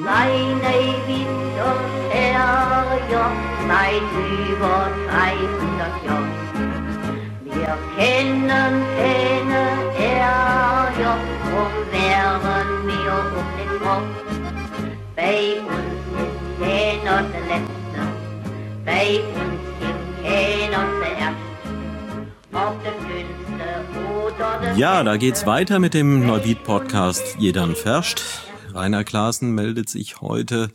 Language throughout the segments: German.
seine Winter her, seit über 300 Jahren. Wir kennen keine Ärger, drum wären wir um den Kopf. Bei uns ist keiner der Letzte, bei uns gibt keiner zuerst. Ob der Schönste oder der Ja, da geht's weiter mit dem Neuwied-Podcast Jedern Ferscht. Rainer Klaassen meldet sich heute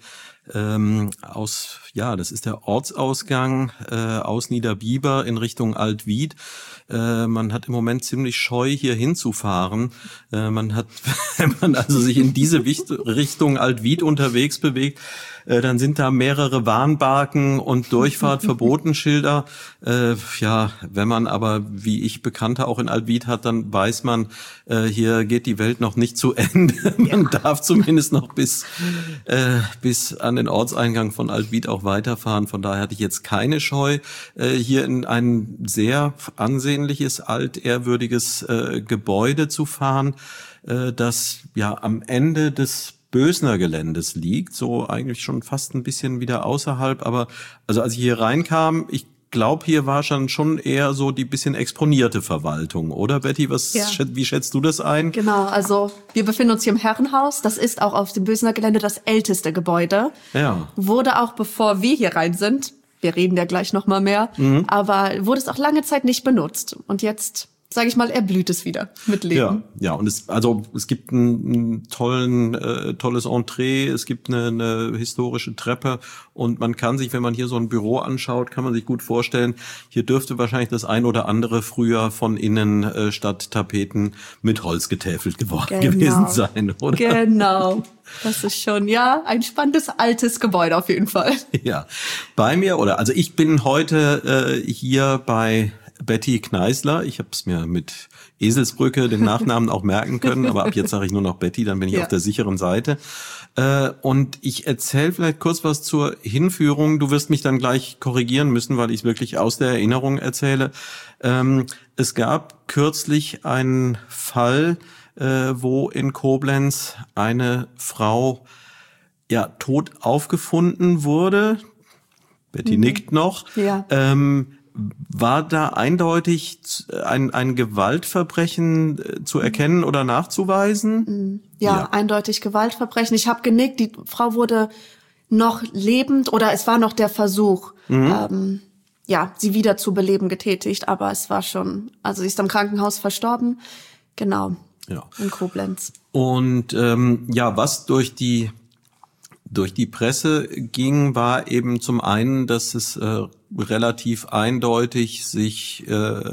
aus, ja, das ist der Ortsausgang aus Niederbiber in Richtung Altwied. Man hat im Moment ziemlich Scheu, hier hinzufahren. Wenn man also sich in diese Richtung Altwied unterwegs bewegt, dann sind da mehrere Warnbarken und Durchfahrt-Verboten-Schilder. Ja, wenn man aber, wie ich, Bekannte auch in Altwied hat, dann weiß man, hier geht die Welt noch nicht zu Ende. Man darf zumindest noch bis an den Ortseingang von Altwied auch weiterfahren. Von daher hatte ich jetzt keine Scheu, hier in ein sehr ansehnliches, altehrwürdiges Gebäude zu fahren, das ja am Ende des Bösner Geländes liegt, so eigentlich schon fast ein bisschen wieder außerhalb, aber also als ich hier reinkam, ich glaube, hier war schon eher so die bisschen exponierte Verwaltung, oder Betty? Wie schätzt du das ein? Genau, also wir befinden uns hier im Herrenhaus, das ist auch auf dem Bösner Gelände das älteste Gebäude. Ja. Wurde auch, bevor wir hier rein sind, wir reden ja gleich noch mal mehr, aber wurde es auch lange Zeit nicht benutzt und jetzt, sage ich mal, erblüht es wieder mit Leben. Ja, und es gibt ein tolles Entree, es gibt eine historische Treppe und man kann sich, wenn man hier so ein Büro anschaut, kann man sich gut vorstellen, hier dürfte wahrscheinlich das ein oder andere früher von innen statt Tapeten mit Holz getäfelt gewesen sein, oder? Genau. Das ist schon, ja, ein spannendes altes Gebäude auf jeden Fall. Ja, ich bin heute hier bei Betty Kneißler. Ich habe es mir mit Eselsbrücke den Nachnamen auch merken können, aber ab jetzt sage ich nur noch Betty, dann bin ich auf der sicheren Seite. Und ich erzähle vielleicht kurz was zur Hinführung. Du wirst mich dann gleich korrigieren müssen, weil ich es wirklich aus der Erinnerung erzähle. Es gab kürzlich einen Fall, wo in Koblenz eine Frau tot aufgefunden wurde. Betty nickt noch. Ja. War da eindeutig ein Gewaltverbrechen zu erkennen oder nachzuweisen? Ja, eindeutig Gewaltverbrechen. Ich habe genickt, die Frau wurde noch lebend oder es war noch der Versuch, sie wieder zu beleben getätigt, aber es war schon, also sie ist am Krankenhaus verstorben, genau, in Koblenz. Und was durch die Presse ging, war eben zum einen, dass es relativ eindeutig sich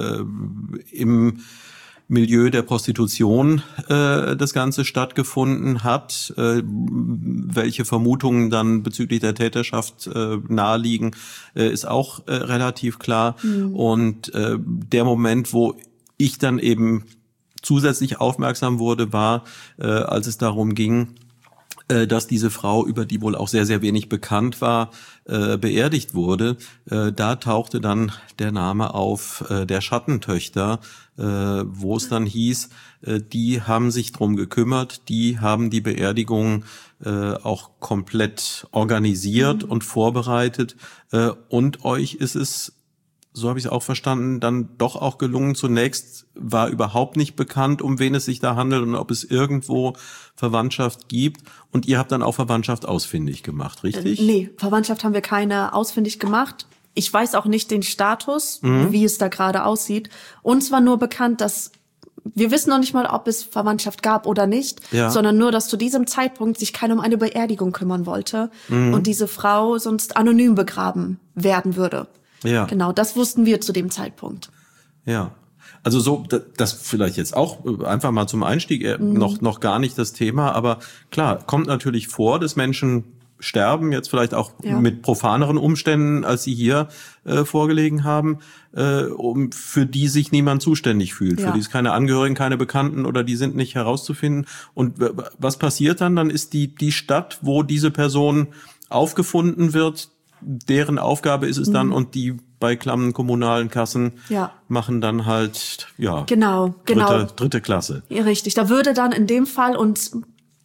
im Milieu der Prostitution das Ganze stattgefunden hat. Welche Vermutungen dann bezüglich der Täterschaft naheliegen, ist auch relativ klar. Und der Moment, wo ich dann eben zusätzlich aufmerksam wurde, war, als es darum ging, dass diese Frau, über die wohl auch sehr, sehr wenig bekannt war, beerdigt wurde. Da tauchte dann der Name auf der Schattentöchter, wo es dann hieß, die haben sich drum gekümmert, die haben die Beerdigung auch komplett organisiert und vorbereitet. Und euch ist es, so habe ich es auch verstanden, dann doch auch gelungen. Zunächst war überhaupt nicht bekannt, um wen es sich da handelt und ob es irgendwo Verwandtschaft gibt. Und ihr habt dann auch Verwandtschaft ausfindig gemacht, richtig? Nee, Verwandtschaft haben wir keine ausfindig gemacht. Ich weiß auch nicht den Status, wie es da gerade aussieht. Uns war nur bekannt, dass wir wissen noch nicht mal, ob es Verwandtschaft gab oder nicht, sondern nur, dass zu diesem Zeitpunkt sich keiner um eine Beerdigung kümmern wollte und diese Frau sonst anonym begraben werden würde. Ja. Genau, das wussten wir zu dem Zeitpunkt. Ja. Also so, das vielleicht jetzt auch einfach mal zum Einstieg noch gar nicht das Thema, aber klar, kommt natürlich vor, dass Menschen sterben, jetzt vielleicht auch mit profaneren Umständen, als sie hier vorgelegen haben, für die sich niemand zuständig fühlt, für die es keine Angehörigen, keine Bekannten oder die sind nicht herauszufinden. Und was passiert dann? Dann ist die Stadt, wo diese Person aufgefunden wird, deren Aufgabe ist es dann und die bei klammen kommunalen Kassen machen dann halt genau. dritte Klasse. Ja, richtig. Da würde dann in dem Fall, und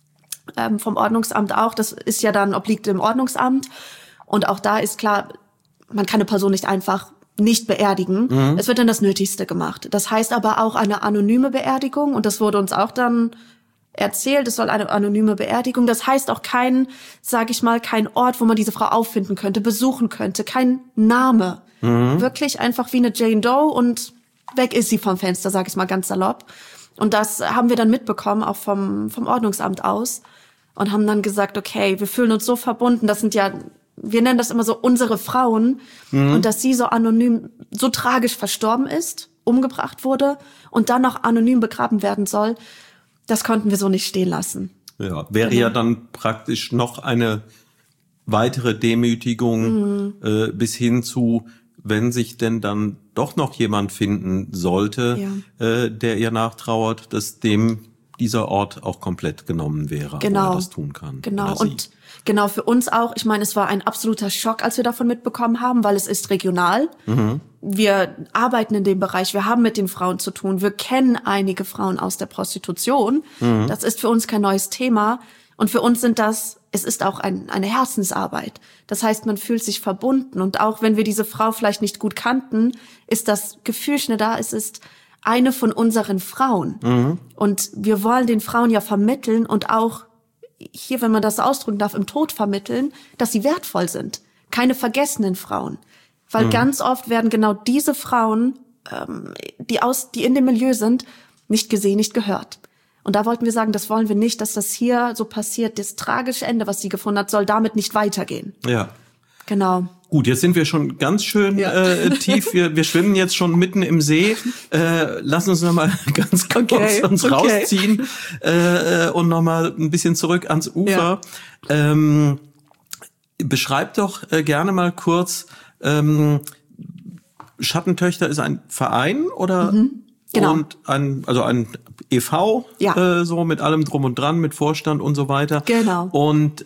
vom Ordnungsamt auch. Das ist ja dann obliegt dem Ordnungsamt. Und auch da ist klar, man kann eine Person nicht einfach nicht beerdigen. Es wird dann das Nötigste gemacht. Das heißt aber auch eine anonyme Beerdigung. Und das wurde uns auch dann erzählt, es soll eine anonyme Beerdigung. Das heißt auch kein Ort, wo man diese Frau auffinden könnte, besuchen könnte, kein Name. Wirklich einfach wie eine Jane Doe und weg ist sie vom Fenster, sage ich mal ganz salopp. Und das haben wir dann mitbekommen, auch vom Ordnungsamt aus. Und haben dann gesagt, okay, wir fühlen uns so verbunden. Das sind ja, wir nennen das immer so unsere Frauen. Und dass sie so anonym, so tragisch verstorben ist, umgebracht wurde und dann noch anonym begraben werden soll, das konnten wir so nicht stehen lassen. Ja, wäre ja dann praktisch noch eine weitere Demütigung bis hin zu, wenn sich denn dann doch noch jemand finden sollte, der ihr nachtrauert, dass dem dieser Ort auch komplett genommen wäre, wo er das tun kann. Genau, und genau für uns auch. Ich meine, es war ein absoluter Schock, als wir davon mitbekommen haben, weil es ist regional. Wir arbeiten in dem Bereich, wir haben mit den Frauen zu tun, wir kennen einige Frauen aus der Prostitution. Das ist für uns kein neues Thema. Und für uns es ist auch eine Herzensarbeit. Das heißt, man fühlt sich verbunden. Und auch wenn wir diese Frau vielleicht nicht gut kannten, ist das Gefühl schnell da, es ist eine von unseren Frauen. Und wir wollen den Frauen ja vermitteln und auch hier, wenn man das ausdrücken darf, im Tod vermitteln, dass sie wertvoll sind. Keine vergessenen Frauen. Weil ganz oft werden genau diese Frauen, die in dem Milieu sind, nicht gesehen, nicht gehört. Und da wollten wir sagen, das wollen wir nicht, dass das hier so passiert. Das tragische Ende, was sie gefunden hat, soll damit nicht weitergehen. Ja. Genau. Gut, jetzt sind wir schon ganz schön tief. Wir schwimmen jetzt schon mitten im See. Lass uns noch mal ganz kurz uns rausziehen und noch mal ein bisschen zurück ans Ufer. Ja. Beschreib doch gerne mal kurz. Schattentöchter ist ein Verein oder? Genau. Und ein e.V., so mit allem drum und dran, mit Vorstand und so weiter. Genau. Und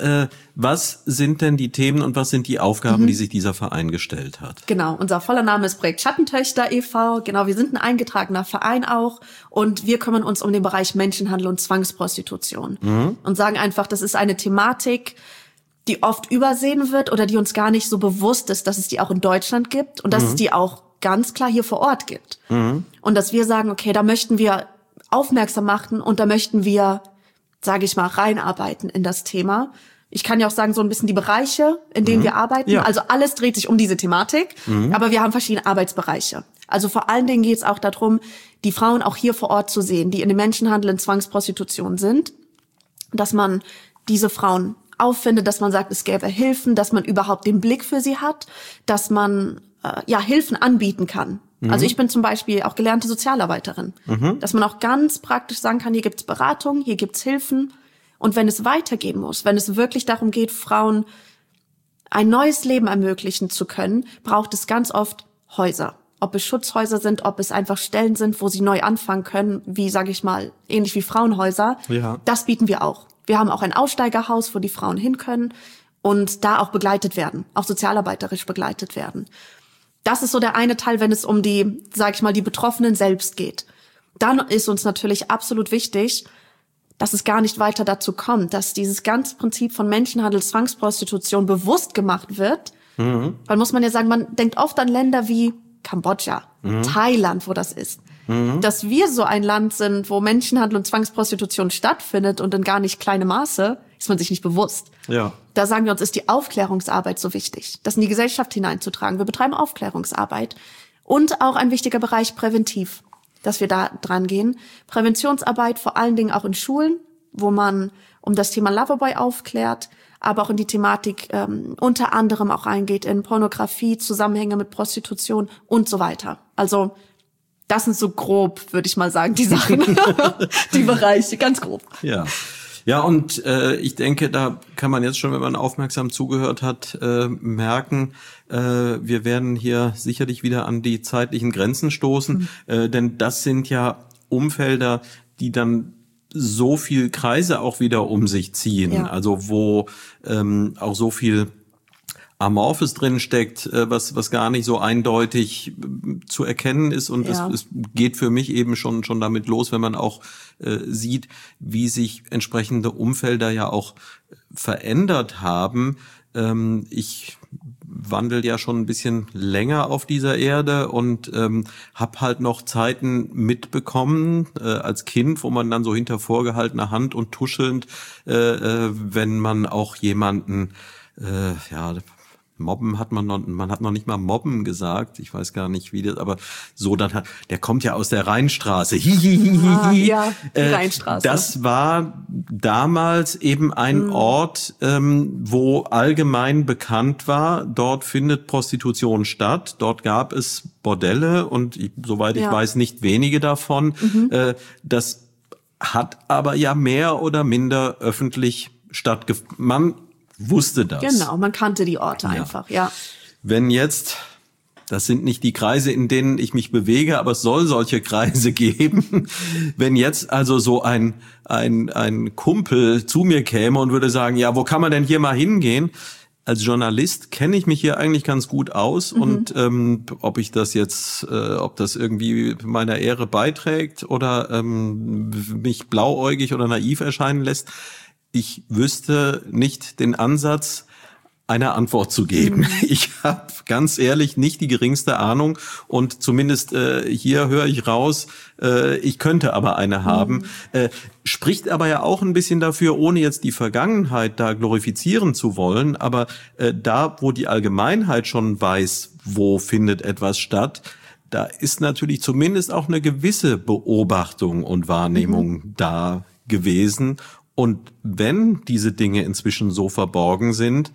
was sind denn die Themen und was sind die Aufgaben, die sich dieser Verein gestellt hat? Genau, unser voller Name ist Projekt Schattentöchter e.V. Genau, wir sind ein eingetragener Verein auch und wir kümmern uns um den Bereich Menschenhandel und Zwangsprostitution. Und sagen einfach, das ist eine Thematik, die oft übersehen wird oder die uns gar nicht so bewusst ist, dass es die auch in Deutschland gibt und dass es die auch ganz klar hier vor Ort gibt. Und dass wir sagen, okay, da möchten wir aufmerksam machen und da möchten wir, sage ich mal, reinarbeiten in das Thema. Ich kann ja auch sagen, so ein bisschen die Bereiche, in denen wir arbeiten. Ja. Also alles dreht sich um diese Thematik, aber wir haben verschiedene Arbeitsbereiche. Also vor allen Dingen geht es auch darum, die Frauen auch hier vor Ort zu sehen, die in dem Menschenhandel, in Zwangsprostitution sind, dass man diese Frauen auffindet, dass man sagt, es gäbe Hilfen, dass man überhaupt den Blick für sie hat, dass man Hilfen anbieten kann. Also ich bin zum Beispiel auch gelernte Sozialarbeiterin. Dass man auch ganz praktisch sagen kann, hier gibt's Beratung, hier gibt's Hilfen. Und wenn es weitergehen muss, wenn es wirklich darum geht, Frauen ein neues Leben ermöglichen zu können, braucht es ganz oft Häuser. Ob es Schutzhäuser sind, ob es einfach Stellen sind, wo sie neu anfangen können, wie, sage ich mal, ähnlich wie Frauenhäuser. Ja. Das bieten wir auch. Wir haben auch ein Aussteigerhaus, wo die Frauen hin können und da auch begleitet werden, auch sozialarbeiterisch begleitet werden. Das ist so der eine Teil, wenn es um die, sag ich mal, die Betroffenen selbst geht. Dann ist uns natürlich absolut wichtig, dass es gar nicht weiter dazu kommt, dass dieses ganze Prinzip von Menschenhandel, Zwangsprostitution bewusst gemacht wird. Weil muss man ja sagen, man denkt oft an Länder wie Kambodscha, Thailand, wo das ist. Dass wir so ein Land sind, wo Menschenhandel und Zwangsprostitution stattfindet und in gar nicht kleinem Maße, ist man sich nicht bewusst. Ja. Da sagen wir uns, ist die Aufklärungsarbeit so wichtig, das in die Gesellschaft hineinzutragen. Wir betreiben Aufklärungsarbeit und auch ein wichtiger Bereich präventiv, dass wir da dran gehen. Präventionsarbeit vor allen Dingen auch in Schulen, wo man um das Thema Loverboy aufklärt, aber auch in die Thematik unter anderem auch reingeht in Pornografie, Zusammenhänge mit Prostitution und so weiter. Also das sind so grob, würde ich mal sagen, die Sachen, die Bereiche, ganz grob. Ja. Ja, und ich denke, da kann man jetzt schon, wenn man aufmerksam zugehört hat, merken, wir werden hier sicherlich wieder an die zeitlichen Grenzen stoßen, denn das sind ja Umfelder, die dann so viel Kreise auch wieder um sich ziehen, also wo auch so viel Amorphes drin steckt, was gar nicht so eindeutig zu erkennen ist. Und es geht für mich eben schon damit los, wenn man auch sieht, wie sich entsprechende Umfelder ja auch verändert haben. Ich wandel ja schon ein bisschen länger auf dieser Erde und habe halt noch Zeiten mitbekommen als Kind, wo man dann so hinter vorgehaltener Hand und tuschelnd, wenn man auch jemanden, Mobben hat man hat noch nicht mal Mobben gesagt, ich weiß gar nicht wie das, aber so dann der kommt ja aus der Rheinstraße. Die Rheinstraße. Das war damals eben ein Ort, wo allgemein bekannt war, dort findet Prostitution statt, dort gab es Bordelle und soweit ich weiß nicht wenige davon. Das hat aber ja mehr oder minder öffentlich stattgefunden. Man wusste das. Genau, man kannte die Orte einfach, ja. Wenn jetzt, das sind nicht die Kreise, in denen ich mich bewege, aber es soll solche Kreise geben, wenn jetzt also so ein Kumpel zu mir käme und würde sagen, ja, wo kann man denn hier mal hingehen? Als Journalist kenne ich mich hier eigentlich ganz gut aus und ob das irgendwie meiner Ehre beiträgt oder mich blauäugig oder naiv erscheinen lässt, ich wüsste nicht den Ansatz, eine Antwort zu geben. Ich habe ganz ehrlich nicht die geringste Ahnung und zumindest hier höre ich raus, ich könnte aber eine haben. Spricht aber ja auch ein bisschen dafür, ohne jetzt die Vergangenheit da glorifizieren zu wollen, aber da, wo die Allgemeinheit schon weiß, wo findet etwas statt, da ist natürlich zumindest auch eine gewisse Beobachtung und Wahrnehmung da gewesen. Und wenn diese Dinge inzwischen so verborgen sind,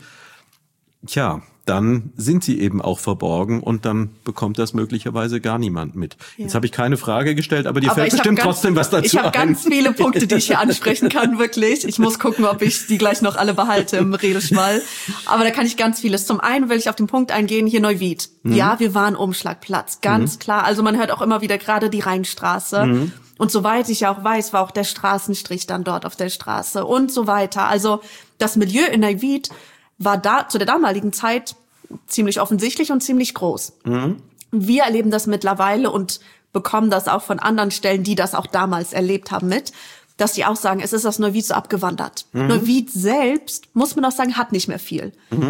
dann sind sie eben auch verborgen und dann bekommt das möglicherweise gar niemand mit. Ja. Jetzt habe ich keine Frage gestellt, aber dir fällt bestimmt trotzdem was dazu ein. Ich habe ganz viele Punkte, die ich hier ansprechen kann, wirklich. Ich muss gucken, ob ich die gleich noch alle behalte im Redeschwall. Aber da kann ich ganz vieles. Zum einen will ich auf den Punkt eingehen, hier Neuwied. Ja, wir waren Umschlagplatz, ganz klar. Also man hört auch immer wieder gerade die Rheinstraße. Und soweit ich auch weiß, war auch der Straßenstrich dann dort auf der Straße und so weiter. Also das Milieu in Neuwied war da zu der damaligen Zeit ziemlich offensichtlich und ziemlich groß. Wir erleben das mittlerweile und bekommen das auch von anderen Stellen, die das auch damals erlebt haben dass die auch sagen, es ist aus Neuwied so abgewandert. Neuwied selbst, muss man auch sagen, hat nicht mehr viel.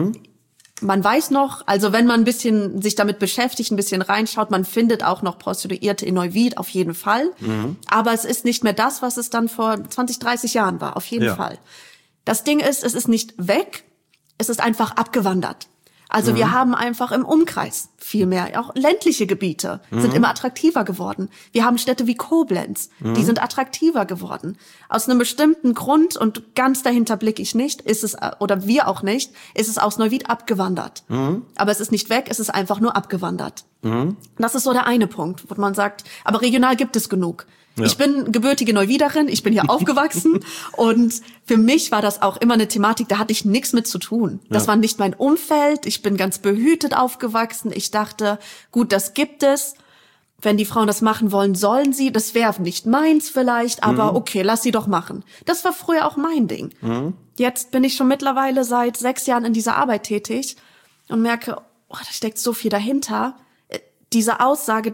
Man weiß noch, also wenn man ein bisschen sich damit beschäftigt, ein bisschen reinschaut, man findet auch noch Prostituierte in Neuwied, auf jeden Fall. Aber es ist nicht mehr das, was es dann vor 20, 30 Jahren war, auf jeden Fall. Das Ding ist, es ist nicht weg, es ist einfach abgewandert. Also wir haben einfach im Umkreis viel mehr, auch ländliche Gebiete sind immer attraktiver geworden. Wir haben Städte wie Koblenz, die sind attraktiver geworden. Aus einem bestimmten Grund, und ganz dahinter blicke ich nicht, ist es, oder wir auch nicht, ist es aus Neuwied abgewandert. Aber es ist nicht weg, es ist einfach nur abgewandert. Das ist so der eine Punkt, wo man sagt, aber regional gibt es genug. Ja. Ich bin gebürtige Neuwiederin, ich bin hier aufgewachsen und für mich war das auch immer eine Thematik, da hatte ich nichts mit zu tun. Das war nicht mein Umfeld, ich bin ganz behütet aufgewachsen. Ich dachte, gut, das gibt es. Wenn die Frauen das machen wollen, sollen sie. Das wäre nicht meins vielleicht, aber okay, lass sie doch machen. Das war früher auch mein Ding. Jetzt bin ich schon mittlerweile seit 6 Jahren in dieser Arbeit tätig und merke, da steckt so viel dahinter. Diese Aussage,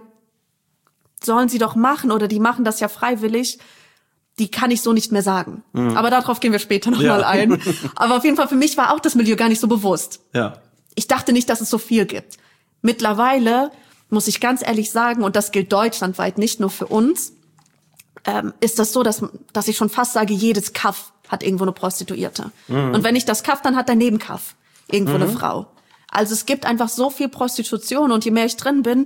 sollen sie doch machen oder die machen das ja freiwillig, die kann ich so nicht mehr sagen. Aber darauf gehen wir später nochmal ein. Aber auf jeden Fall, für mich war auch das Milieu gar nicht so bewusst. Ja. Ich dachte nicht, dass es so viel gibt. Mittlerweile muss ich ganz ehrlich sagen, und das gilt deutschlandweit, nicht nur für uns, ist das so, dass ich schon fast sage, jedes Kaff hat irgendwo eine Prostituierte. Und wenn nicht das Kaff, dann hat der Nebenkaff irgendwo eine Frau. Also es gibt einfach so viel Prostitution und je mehr ich drin bin,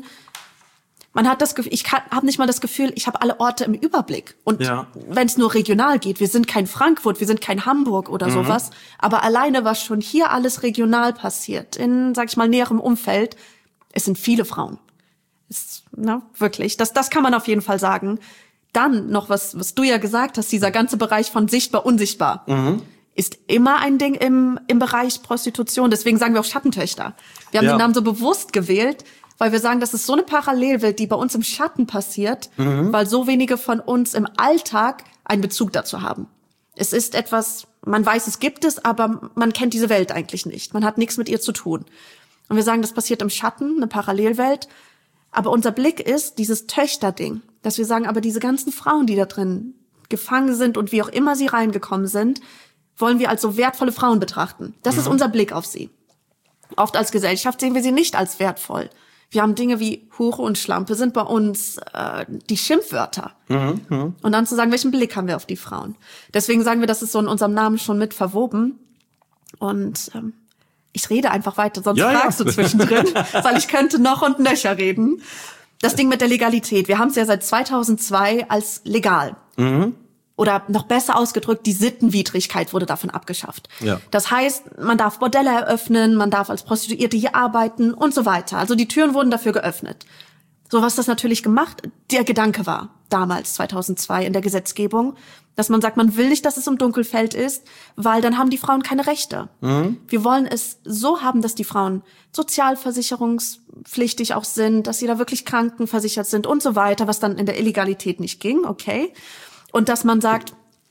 man hat das Gefühl, ich habe nicht mal das Gefühl, ich habe alle Orte im Überblick. Und wenn es nur regional geht, wir sind kein Frankfurt, wir sind kein Hamburg oder sowas, aber alleine, was schon hier alles regional passiert, in, sag ich mal, näherem Umfeld, es sind viele Frauen. Wirklich, das kann man auf jeden Fall sagen. Dann noch was du ja gesagt hast, dieser ganze Bereich von sichtbar, unsichtbar, ist immer ein Ding im Bereich Prostitution. Deswegen sagen wir auch Schattentöchter. Wir haben den Namen so bewusst gewählt, weil wir sagen, das ist so eine Parallelwelt, die bei uns im Schatten passiert, weil so wenige von uns im Alltag einen Bezug dazu haben. Es ist etwas, man weiß, es gibt es, aber man kennt diese Welt eigentlich nicht. Man hat nichts mit ihr zu tun. Und wir sagen, das passiert im Schatten, eine Parallelwelt. Aber unser Blick ist dieses Töchterding, dass wir sagen, aber diese ganzen Frauen, die da drin gefangen sind und wie auch immer sie reingekommen sind, wollen wir als so wertvolle Frauen betrachten. Das ist unser Blick auf sie. Oft als Gesellschaft sehen wir sie nicht als wertvoll. Wir haben Dinge wie Hure und Schlampe sind bei uns die Schimpfwörter. Und dann zu sagen, welchen Blick haben wir auf die Frauen? Deswegen sagen wir, das ist so in unserem Namen schon mit verwoben. Und ich rede einfach weiter, sonst fragst du zwischendrin, weil ich könnte noch und nöcher reden. Das Ding mit der Legalität. Wir haben es ja seit 2002 als legal. Oder noch besser ausgedrückt, die Sittenwidrigkeit wurde davon abgeschafft. Ja. Das heißt, man darf Bordelle eröffnen, man darf als Prostituierte hier arbeiten und so weiter. Also die Türen wurden dafür geöffnet. So was das natürlich gemacht, der Gedanke war damals, 2002 in der Gesetzgebung, dass man sagt, man will nicht, dass es im Dunkelfeld ist, weil dann haben die Frauen keine Rechte. Wir wollen es so haben, dass die Frauen sozialversicherungspflichtig auch sind, dass sie da wirklich krankenversichert sind und so weiter, was dann in der Illegalität nicht ging, okay. Und dass man sagt,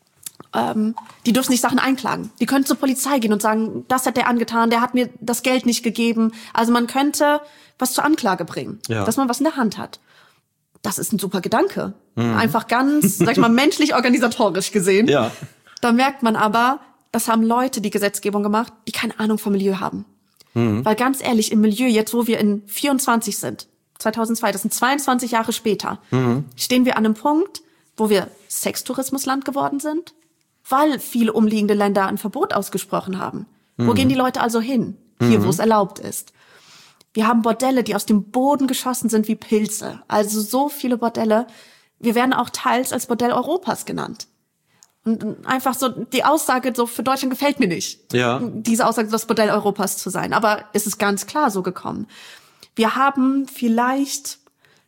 die dürfen nicht Sachen einklagen. Die können zur Polizei gehen und sagen, das hat der angetan, der hat mir das Geld nicht gegeben. Also man könnte was zur Anklage bringen, dass man was in der Hand hat. Das ist ein super Gedanke. Einfach ganz, sag ich mal, menschlich organisatorisch gesehen. Ja. Da merkt man aber, das haben Leute die Gesetzgebung gemacht, die keine Ahnung vom Milieu haben. Weil ganz ehrlich, im Milieu, jetzt wo wir in 24 sind, 2002, das sind 22 Jahre später, stehen wir an einem Punkt, wo wir Sextourismusland geworden sind, weil viele umliegende Länder ein Verbot ausgesprochen haben. Wo gehen die Leute also hin? Hier, wo es erlaubt ist. Wir haben Bordelle, die aus dem Boden geschossen sind wie Pilze. Also so viele Bordelle. Wir werden auch teils als Bordell Europas genannt. Und einfach so, die Aussage so für Deutschland gefällt mir nicht. Ja. Diese Aussage, das Bordell Europas zu sein. Aber es ist ganz klar so gekommen. Wir haben vielleicht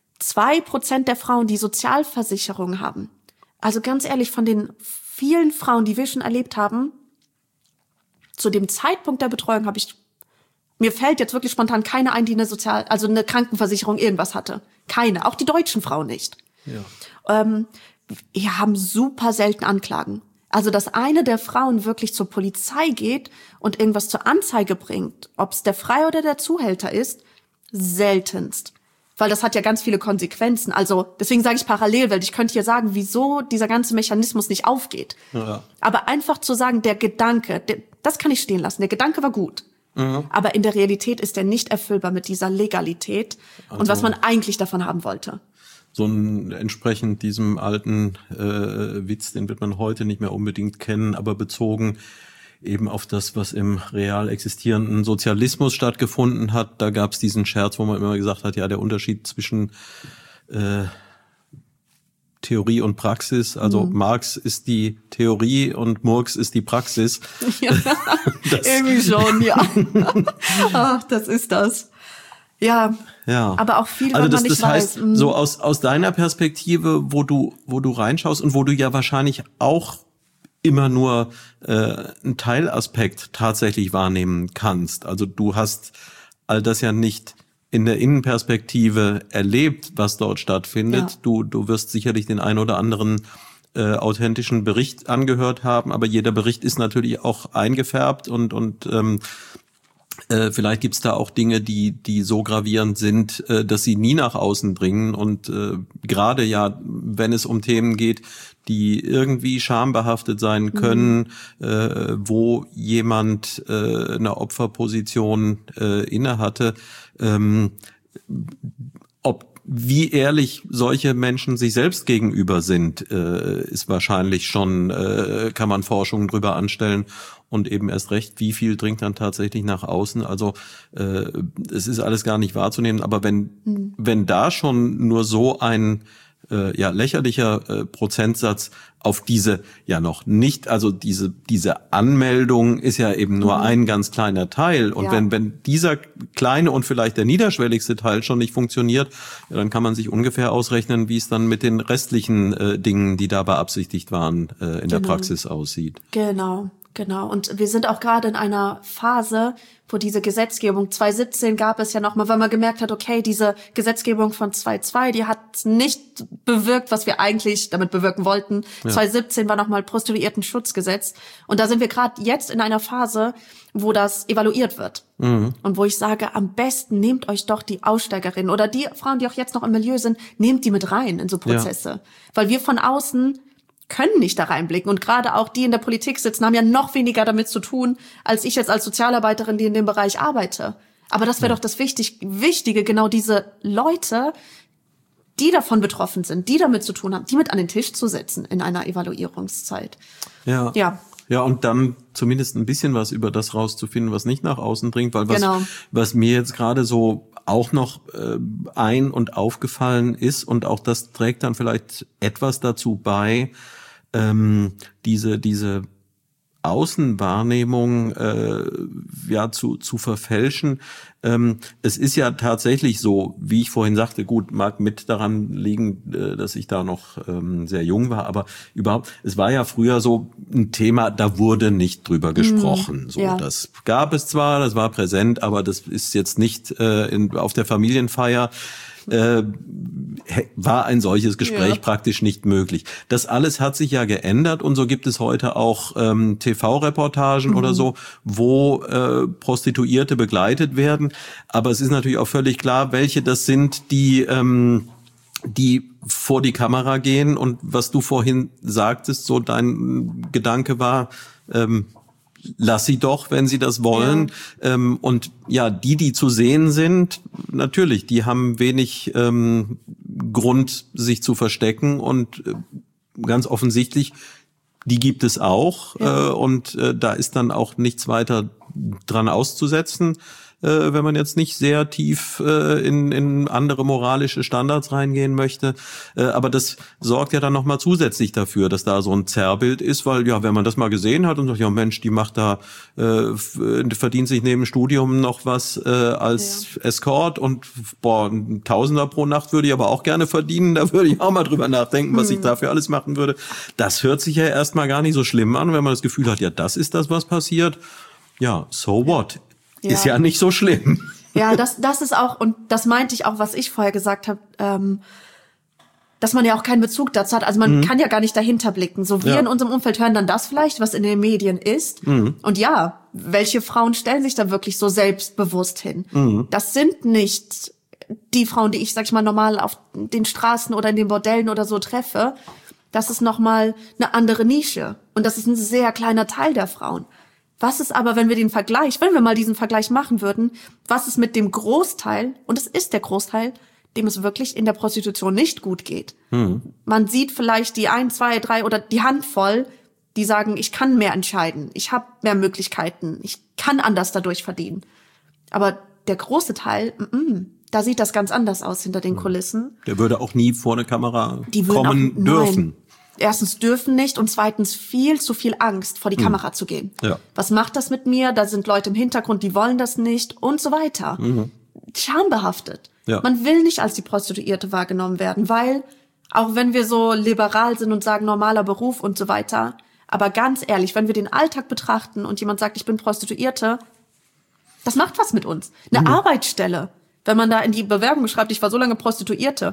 2% der Frauen, die Sozialversicherung haben. Also ganz ehrlich, von den vielen Frauen, die wir schon erlebt haben, zu dem Zeitpunkt der Betreuung mir fällt jetzt wirklich spontan keine ein, die eine Krankenversicherung irgendwas hatte. Keine, auch die deutschen Frauen nicht. Ja. Wir haben super selten Anklagen. Also, dass eine der Frauen wirklich zur Polizei geht und irgendwas zur Anzeige bringt, ob es der Freier oder der Zuhälter ist, seltenst. Weil das hat ja ganz viele Konsequenzen. Also deswegen sage ich Parallelwelt. Ich könnte hier sagen, wieso dieser ganze Mechanismus nicht aufgeht. Ja. Aber einfach zu sagen, der Gedanke, das kann ich stehen lassen. Der Gedanke war gut. Aber in der Realität ist er nicht erfüllbar mit dieser Legalität und was man eigentlich davon haben wollte. So entsprechend diesem alten Witz, den wird man heute nicht mehr unbedingt kennen, aber bezogen eben auf das, was im real existierenden Sozialismus stattgefunden hat. Da gab es diesen Scherz, wo man immer gesagt hat, ja, der Unterschied zwischen Theorie und Praxis, also Marx ist die Theorie und Murks ist die Praxis. Ja, irgendwie schon, ja. Ach, das ist das. Ja, aber auch viel, also was man nicht weiß. Das heißt, so aus deiner Perspektive, wo du reinschaust und wo du ja wahrscheinlich auch immer nur einen Teilaspekt tatsächlich wahrnehmen kannst. Also du hast all das ja nicht in der Innenperspektive erlebt, was dort stattfindet. Ja. Du wirst sicherlich den ein oder anderen authentischen Bericht angehört haben, aber jeder Bericht ist natürlich auch eingefärbt und vielleicht gibt's da auch Dinge, die so gravierend sind, dass sie nie nach außen dringen. Und gerade ja, wenn es um Themen geht, die irgendwie schambehaftet sein können, wo jemand eine Opferposition innehatte, wie ehrlich solche Menschen sich selbst gegenüber sind, ist wahrscheinlich schon, kann man Forschungen drüber anstellen. Und eben erst recht, wie viel dringt dann tatsächlich nach außen. Also es ist alles gar nicht wahrzunehmen. Aber wenn da schon nur so ein lächerlicher Prozentsatz auf diese ja noch nicht, also diese Anmeldung ist ja eben nur ein ganz kleiner Teil. Und wenn dieser kleine und vielleicht der niederschwelligste Teil schon nicht funktioniert, dann kann man sich ungefähr ausrechnen, wie es dann mit den restlichen Dingen, die da beabsichtigt waren, in der Praxis aussieht. Genau. Genau, und wir sind auch gerade in einer Phase, wo diese Gesetzgebung 2017 gab es ja nochmal, weil man gemerkt hat, okay, diese Gesetzgebung von 2002, die hat nicht bewirkt, was wir eigentlich damit bewirken wollten. Ja. 2017 war nochmal Prostituiertenschutzgesetz. Und da sind wir gerade jetzt in einer Phase, wo das evaluiert wird. Mhm. Und wo ich sage, am besten nehmt euch doch die Aussteigerinnen oder die Frauen, die auch jetzt noch im Milieu sind, nehmt die mit rein in so Prozesse. Ja. Weil wir von außen können nicht da reinblicken. Und gerade auch die in der Politik sitzen, haben ja noch weniger damit zu tun, als ich jetzt als Sozialarbeiterin, die in dem Bereich arbeite. Aber das wäre doch das Wichtige, genau diese Leute, die davon betroffen sind, die damit zu tun haben, die mit an den Tisch zu setzen in einer Evaluierungszeit. Ja. Ja, und dann zumindest ein bisschen was über das rauszufinden, was nicht nach außen dringt, weil was mir jetzt gerade so auch noch ein- und aufgefallen ist, und auch das trägt dann vielleicht etwas dazu bei, diese Außenwahrnehmung zu verfälschen. Es ist ja tatsächlich so, wie ich vorhin sagte, gut, mag mit daran liegen, dass ich da noch sehr jung war, aber überhaupt, es war ja früher so ein Thema, da wurde nicht drüber gesprochen. So, das gab es zwar, das war präsent, aber das ist jetzt nicht auf der Familienfeier war ein solches Gespräch praktisch nicht möglich. Das alles hat sich ja geändert, und so gibt es heute auch TV-Reportagen oder so, wo Prostituierte begleitet werden. Aber es ist natürlich auch völlig klar, welche das sind, die vor die Kamera gehen. Und was du vorhin sagtest, so dein Gedanke war, lass sie doch, wenn sie das wollen. Ja. Und ja, die zu sehen sind, natürlich, die haben wenig Grund, sich zu verstecken, und ganz offensichtlich, die gibt es auch. Ja. Und da ist dann auch nichts weiter dran auszusetzen, wenn man jetzt nicht sehr tief in andere moralische Standards reingehen möchte. Aber das sorgt ja dann nochmal zusätzlich dafür, dass da so ein Zerrbild ist, weil ja, wenn man das mal gesehen hat und sagt, ja Mensch, die macht da, verdient sich neben dem Studium noch was als Escort, und ein Tausender pro Nacht würde ich aber auch gerne verdienen, da würde ich auch mal drüber nachdenken, was ich dafür alles machen würde. Das hört sich ja erstmal gar nicht so schlimm an, wenn man das Gefühl hat, ja, das ist das, was passiert. Ja, so what? Ja. Ist ja nicht so schlimm. Ja, das ist auch, und das meinte ich auch, was ich vorher gesagt habe, dass man ja auch keinen Bezug dazu hat. Also man kann ja gar nicht dahinter blicken. So wir in unserem Umfeld hören dann das vielleicht, was in den Medien ist. Und ja, welche Frauen stellen sich da wirklich so selbstbewusst hin? Das sind nicht die Frauen, die ich, sag ich mal, normal auf den Straßen oder in den Bordellen oder so treffe. Das ist nochmal eine andere Nische. Und das ist ein sehr kleiner Teil der Frauen. Was ist aber, wenn wir mal diesen Vergleich machen würden, was ist mit dem Großteil, und es ist der Großteil, dem es wirklich in der Prostitution nicht gut geht. Man sieht vielleicht die 1, 2, 3 oder die Handvoll, die sagen, ich kann mehr entscheiden, ich habe mehr Möglichkeiten, ich kann anders dadurch verdienen. Aber der große Teil, da sieht das ganz anders aus hinter den Kulissen. Der würde auch nie vor eine Kamera kommen dürfen. Nein. Erstens dürfen nicht, und zweitens viel zu viel Angst, vor die Kamera zu gehen. Ja. Was macht das mit mir? Da sind Leute im Hintergrund, die wollen das nicht und so weiter. Schambehaftet. Ja. Man will nicht als die Prostituierte wahrgenommen werden, weil, auch wenn wir so liberal sind und sagen normaler Beruf und so weiter, aber ganz ehrlich, wenn wir den Alltag betrachten und jemand sagt, ich bin Prostituierte, das macht was mit uns. Eine Arbeitsstelle. Wenn man da in die Bewerbung schreibt, ich war so lange Prostituierte.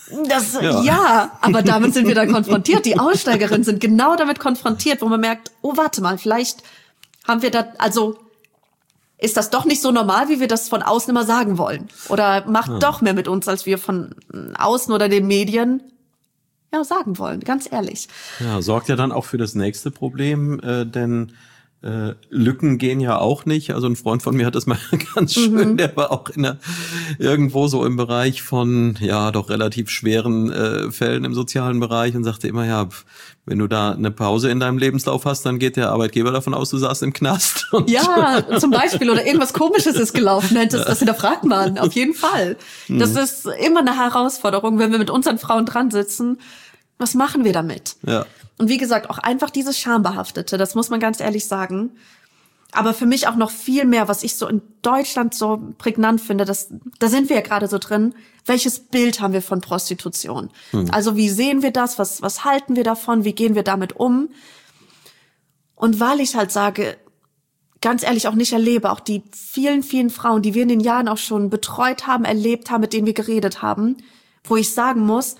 Aber damit sind wir dann konfrontiert. Die Aussteigerinnen sind genau damit konfrontiert, wo man merkt, oh, warte mal, vielleicht haben wir da, also ist das doch nicht so normal, wie wir das von außen immer sagen wollen. Oder macht doch mehr mit uns, als wir von außen oder den Medien sagen wollen, ganz ehrlich. Ja, sorgt ja dann auch für das nächste Problem, denn Lücken gehen ja auch nicht. Also ein Freund von mir hat das mal ganz schön, der war auch irgendwo so im Bereich von, doch relativ schweren Fällen im sozialen Bereich, und sagte immer, wenn du da eine Pause in deinem Lebenslauf hast, dann geht der Arbeitgeber davon aus, du saßt im Knast. Zum Beispiel, oder irgendwas Komisches ist gelaufen, hättest das hinterfragt man, auf jeden Fall. Das ist immer eine Herausforderung, wenn wir mit unseren Frauen dran sitzen. Was machen wir damit? Ja. Und wie gesagt, auch einfach dieses Schambehaftete, das muss man ganz ehrlich sagen. Aber für mich auch noch viel mehr, was ich so in Deutschland so prägnant finde, da sind wir ja gerade so drin. Welches Bild haben wir von Prostitution? Also wie sehen wir das? Was halten wir davon? Wie gehen wir damit um? Und weil ich halt sage, ganz ehrlich auch nicht erlebe, auch die vielen, vielen Frauen, die wir in den Jahren auch schon betreut haben, erlebt haben, mit denen wir geredet haben, wo ich sagen muss,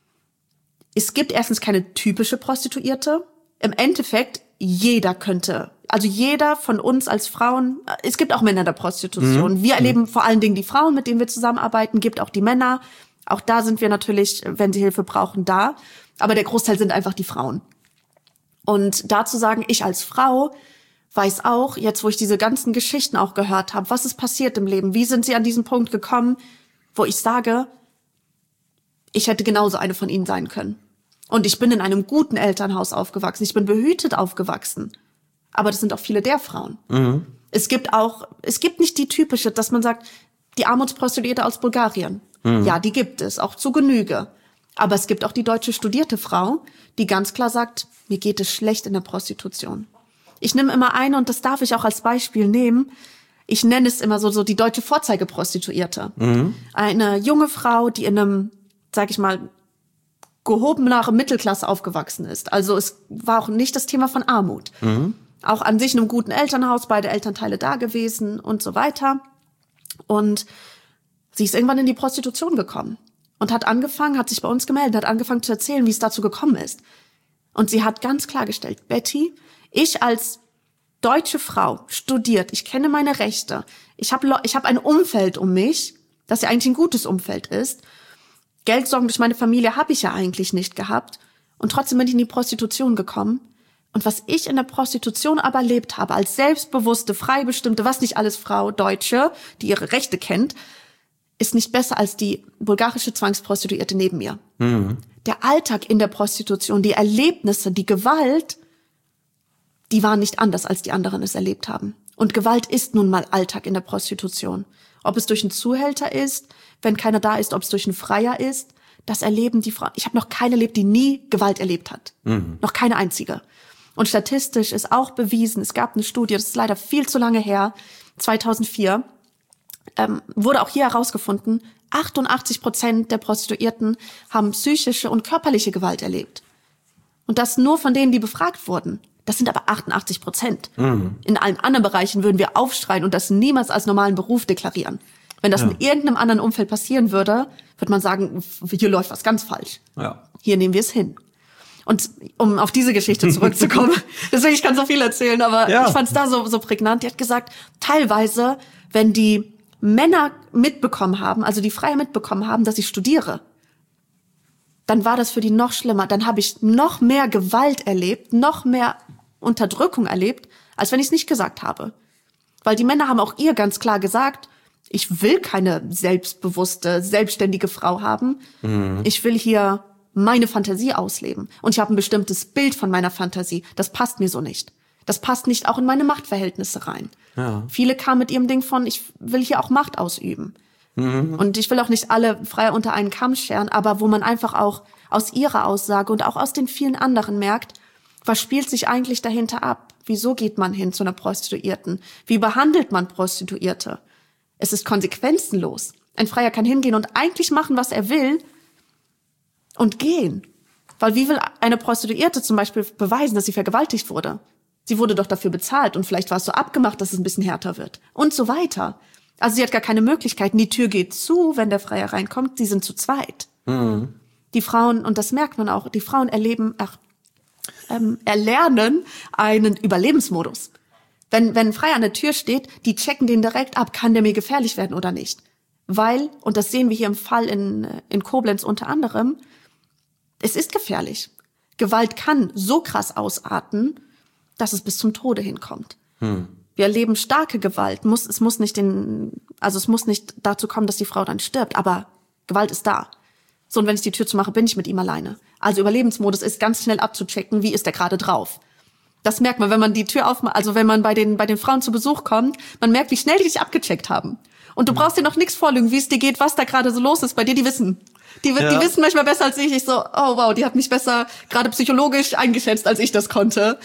es gibt erstens keine typische Prostituierte. Im Endeffekt, jeder von uns als Frauen, es gibt auch Männer der Prostitution. Wir erleben vor allen Dingen die Frauen, mit denen wir zusammenarbeiten, gibt auch die Männer. Auch da sind wir natürlich, wenn sie Hilfe brauchen, da. Aber der Großteil sind einfach die Frauen. Und dazu sagen, ich als Frau weiß auch, jetzt wo ich diese ganzen Geschichten auch gehört habe, was ist passiert im Leben, wie sind sie an diesen Punkt gekommen, wo ich sage, ich hätte genauso eine von ihnen sein können. Und ich bin in einem guten Elternhaus aufgewachsen, ich bin behütet aufgewachsen. Aber das sind auch viele der Frauen. Es gibt nicht die typische, dass man sagt, die Armutsprostituierte aus Bulgarien. Ja, die gibt es, auch zu Genüge. Aber es gibt auch die deutsche studierte Frau, die ganz klar sagt, mir geht es schlecht in der Prostitution. Ich nehme immer eine, und das darf ich auch als Beispiel nehmen, ich nenne es immer so die deutsche Vorzeigeprostituierte. Eine junge Frau, die in einem, sag ich mal, gehobener Mittelklasse aufgewachsen ist. Also es war auch nicht das Thema von Armut. Auch an sich in einem guten Elternhaus, beide Elternteile da gewesen und so weiter. Und sie ist irgendwann in die Prostitution gekommen und hat sich bei uns gemeldet, hat angefangen zu erzählen, wie es dazu gekommen ist. Und sie hat ganz klargestellt, Betty, ich als deutsche Frau, studiert, ich kenne meine Rechte, ich hab ein Umfeld um mich, das ja eigentlich ein gutes Umfeld ist. Geldsorgen durch meine Familie habe ich ja eigentlich nicht gehabt. Und trotzdem bin ich in die Prostitution gekommen. Und was ich in der Prostitution aber erlebt habe, als selbstbewusste, freibestimmte, was nicht alles Frau, Deutsche, die ihre Rechte kennt, ist nicht besser als die bulgarische Zwangsprostituierte neben mir. Der Alltag in der Prostitution, die Erlebnisse, die Gewalt, die waren nicht anders, als die anderen es erlebt haben. Und Gewalt ist nun mal Alltag in der Prostitution. Ob es durch einen Zuhälter ist, wenn keiner da ist, ob es durch einen Freier ist, das erleben die Frauen. Ich habe noch keine erlebt, die nie Gewalt erlebt hat. Noch keine einzige. Und statistisch ist auch bewiesen, es gab eine Studie, das ist leider viel zu lange her, 2004, wurde auch hier herausgefunden, 88% der Prostituierten haben psychische und körperliche Gewalt erlebt. Und das nur von denen, die befragt wurden. Das sind aber 88%. In allen anderen Bereichen würden wir aufschreien und das niemals als normalen Beruf deklarieren. Wenn das in irgendeinem anderen Umfeld passieren würde, würde man sagen, hier läuft was ganz falsch. Ja. Hier nehmen wir es hin. Und um auf diese Geschichte zurückzukommen, deswegen, ich kann so viel erzählen, aber ich fand es da so prägnant. Die hat gesagt, teilweise, wenn die Männer mitbekommen haben, also die Freier mitbekommen haben, dass ich studiere, dann war das für die noch schlimmer. Dann habe ich noch mehr Gewalt erlebt, noch mehr Unterdrückung erlebt, als wenn ich es nicht gesagt habe. Weil die Männer haben auch ihr ganz klar gesagt, ich will keine selbstbewusste, selbstständige Frau haben. Ich will hier meine Fantasie ausleben. Und ich habe ein bestimmtes Bild von meiner Fantasie. Das passt mir so nicht. Das passt nicht auch in meine Machtverhältnisse rein. Ja. Viele kamen mit ihrem Ding von, ich will hier auch Macht ausüben. Und ich will auch nicht alle Freier unter einen Kamm scheren, aber wo man einfach auch aus ihrer Aussage und auch aus den vielen anderen merkt, was spielt sich eigentlich dahinter ab? Wieso geht man hin zu einer Prostituierten? Wie behandelt man Prostituierte? Es ist konsequenzenlos. Ein Freier kann hingehen und eigentlich machen, was er will und gehen. Weil wie will eine Prostituierte zum Beispiel beweisen, dass sie vergewaltigt wurde? Sie wurde doch dafür bezahlt und vielleicht war es so abgemacht, dass es ein bisschen härter wird. Und so weiter. Also sie hat gar keine Möglichkeiten. Die Tür geht zu, wenn der Freier reinkommt. Sie sind zu zweit. Die Frauen, und das merkt man auch, die Frauen erlernen einen Überlebensmodus. Wenn ein Freier an der Tür steht, die checken den direkt ab, kann der mir gefährlich werden oder nicht. Weil, und das sehen wir hier im Fall in Koblenz unter anderem, es ist gefährlich. Gewalt kann so krass ausarten, dass es bis zum Tode hinkommt. Wir erleben starke Gewalt. Es muss nicht dazu kommen, dass die Frau dann stirbt, aber Gewalt ist da. So, und wenn ich die Tür zumache, bin ich mit ihm alleine. Also Überlebensmodus ist ganz schnell abzuchecken, wie ist der gerade drauf. Das merkt man, wenn man die Tür aufmacht, also wenn man bei den Frauen zu Besuch kommt, man merkt, wie schnell die dich abgecheckt haben. Und du brauchst dir noch nichts vorlügen, wie es dir geht, was da gerade so los ist bei dir, die wissen. Die wissen manchmal besser als ich. Ich so, oh wow, die hat mich besser gerade psychologisch eingeschätzt, als ich das konnte.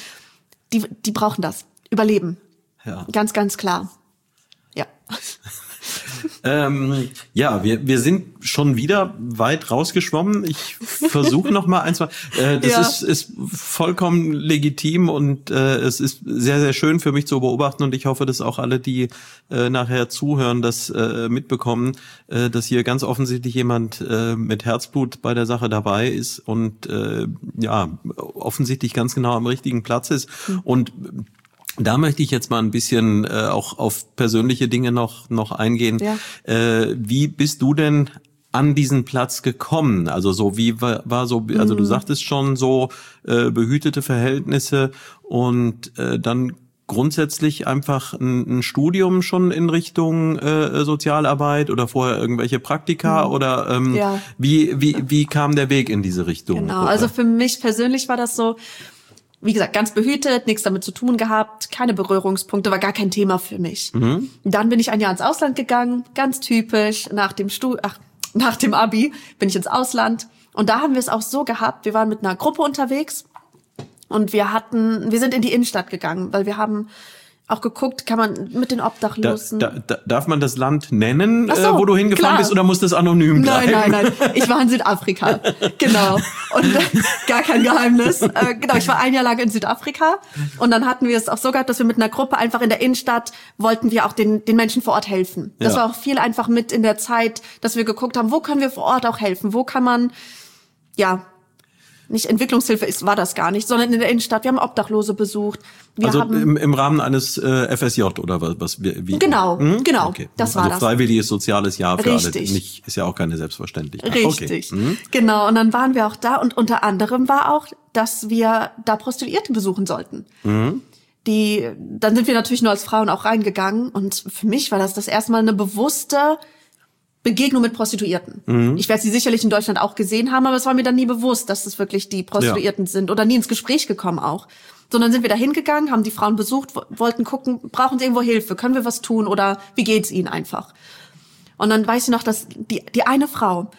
Die brauchen das. Überleben. Ja. Ganz, ganz klar. Ja. Ja, wir sind schon wieder weit rausgeschwommen. Ich versuche noch mal eins. Das ist vollkommen legitim und es ist sehr, sehr schön für mich zu beobachten und ich hoffe, dass auch alle, die nachher zuhören, das mitbekommen, dass hier ganz offensichtlich jemand mit Herzblut bei der Sache dabei ist und offensichtlich ganz genau am richtigen Platz ist. Und da möchte ich jetzt mal ein bisschen auch auf persönliche Dinge noch eingehen. Ja. Wie bist du denn an diesen Platz gekommen? Also so wie war so, also du sagtest schon so behütete Verhältnisse und dann grundsätzlich einfach ein Studium schon in Richtung Sozialarbeit oder vorher irgendwelche Praktika oder wie kam der Weg in diese Richtung? Genau, also für mich persönlich war das so, wie gesagt, ganz behütet, nichts damit zu tun gehabt, keine Berührungspunkte, war gar kein Thema für mich. Dann bin ich ein Jahr ins Ausland gegangen, ganz typisch, nach dem Abi bin ich ins Ausland und da haben wir es auch so gehabt, wir waren mit einer Gruppe unterwegs und wir sind in die Innenstadt gegangen, weil wir haben auch geguckt, kann man mit den Obdachlosen... Darf man das Land nennen, wo du hingefahren bist, oder muss das anonym bleiben? Nein. Ich war in Südafrika. Genau. Und gar kein Geheimnis. Genau, ich war ein Jahr lang in Südafrika. Und dann hatten wir es auch so gehabt, dass wir mit einer Gruppe einfach in der Innenstadt wollten wir auch den Menschen vor Ort helfen. Das war auch viel einfach mit in der Zeit, dass wir geguckt haben, wo können wir vor Ort auch helfen? Wo kann man, nicht Entwicklungshilfe war das gar nicht, sondern in der Innenstadt. Wir haben Obdachlose besucht. Wir haben im Rahmen eines FSJ oder was? Wie? Genau, okay. Das war das. Freiwilliges soziales Jahr für Richtig. alle. Ist ja auch keine Selbstverständlichkeit. Richtig, okay. Genau. Und dann waren wir auch da und unter anderem war auch, dass wir da Prostituierte besuchen sollten. Dann sind wir natürlich nur als Frauen auch reingegangen und für mich war das erste Mal eine bewusste Begegnung mit Prostituierten. Ich werde sie sicherlich in Deutschland auch gesehen haben, aber es war mir dann nie bewusst, dass es wirklich die Prostituierten sind oder nie ins Gespräch gekommen auch. Sondern sind wir da hingegangen, haben die Frauen besucht, wollten gucken, brauchen sie irgendwo Hilfe, können wir was tun oder wie geht's ihnen einfach? Und dann weiß ich noch, dass die eine Frau,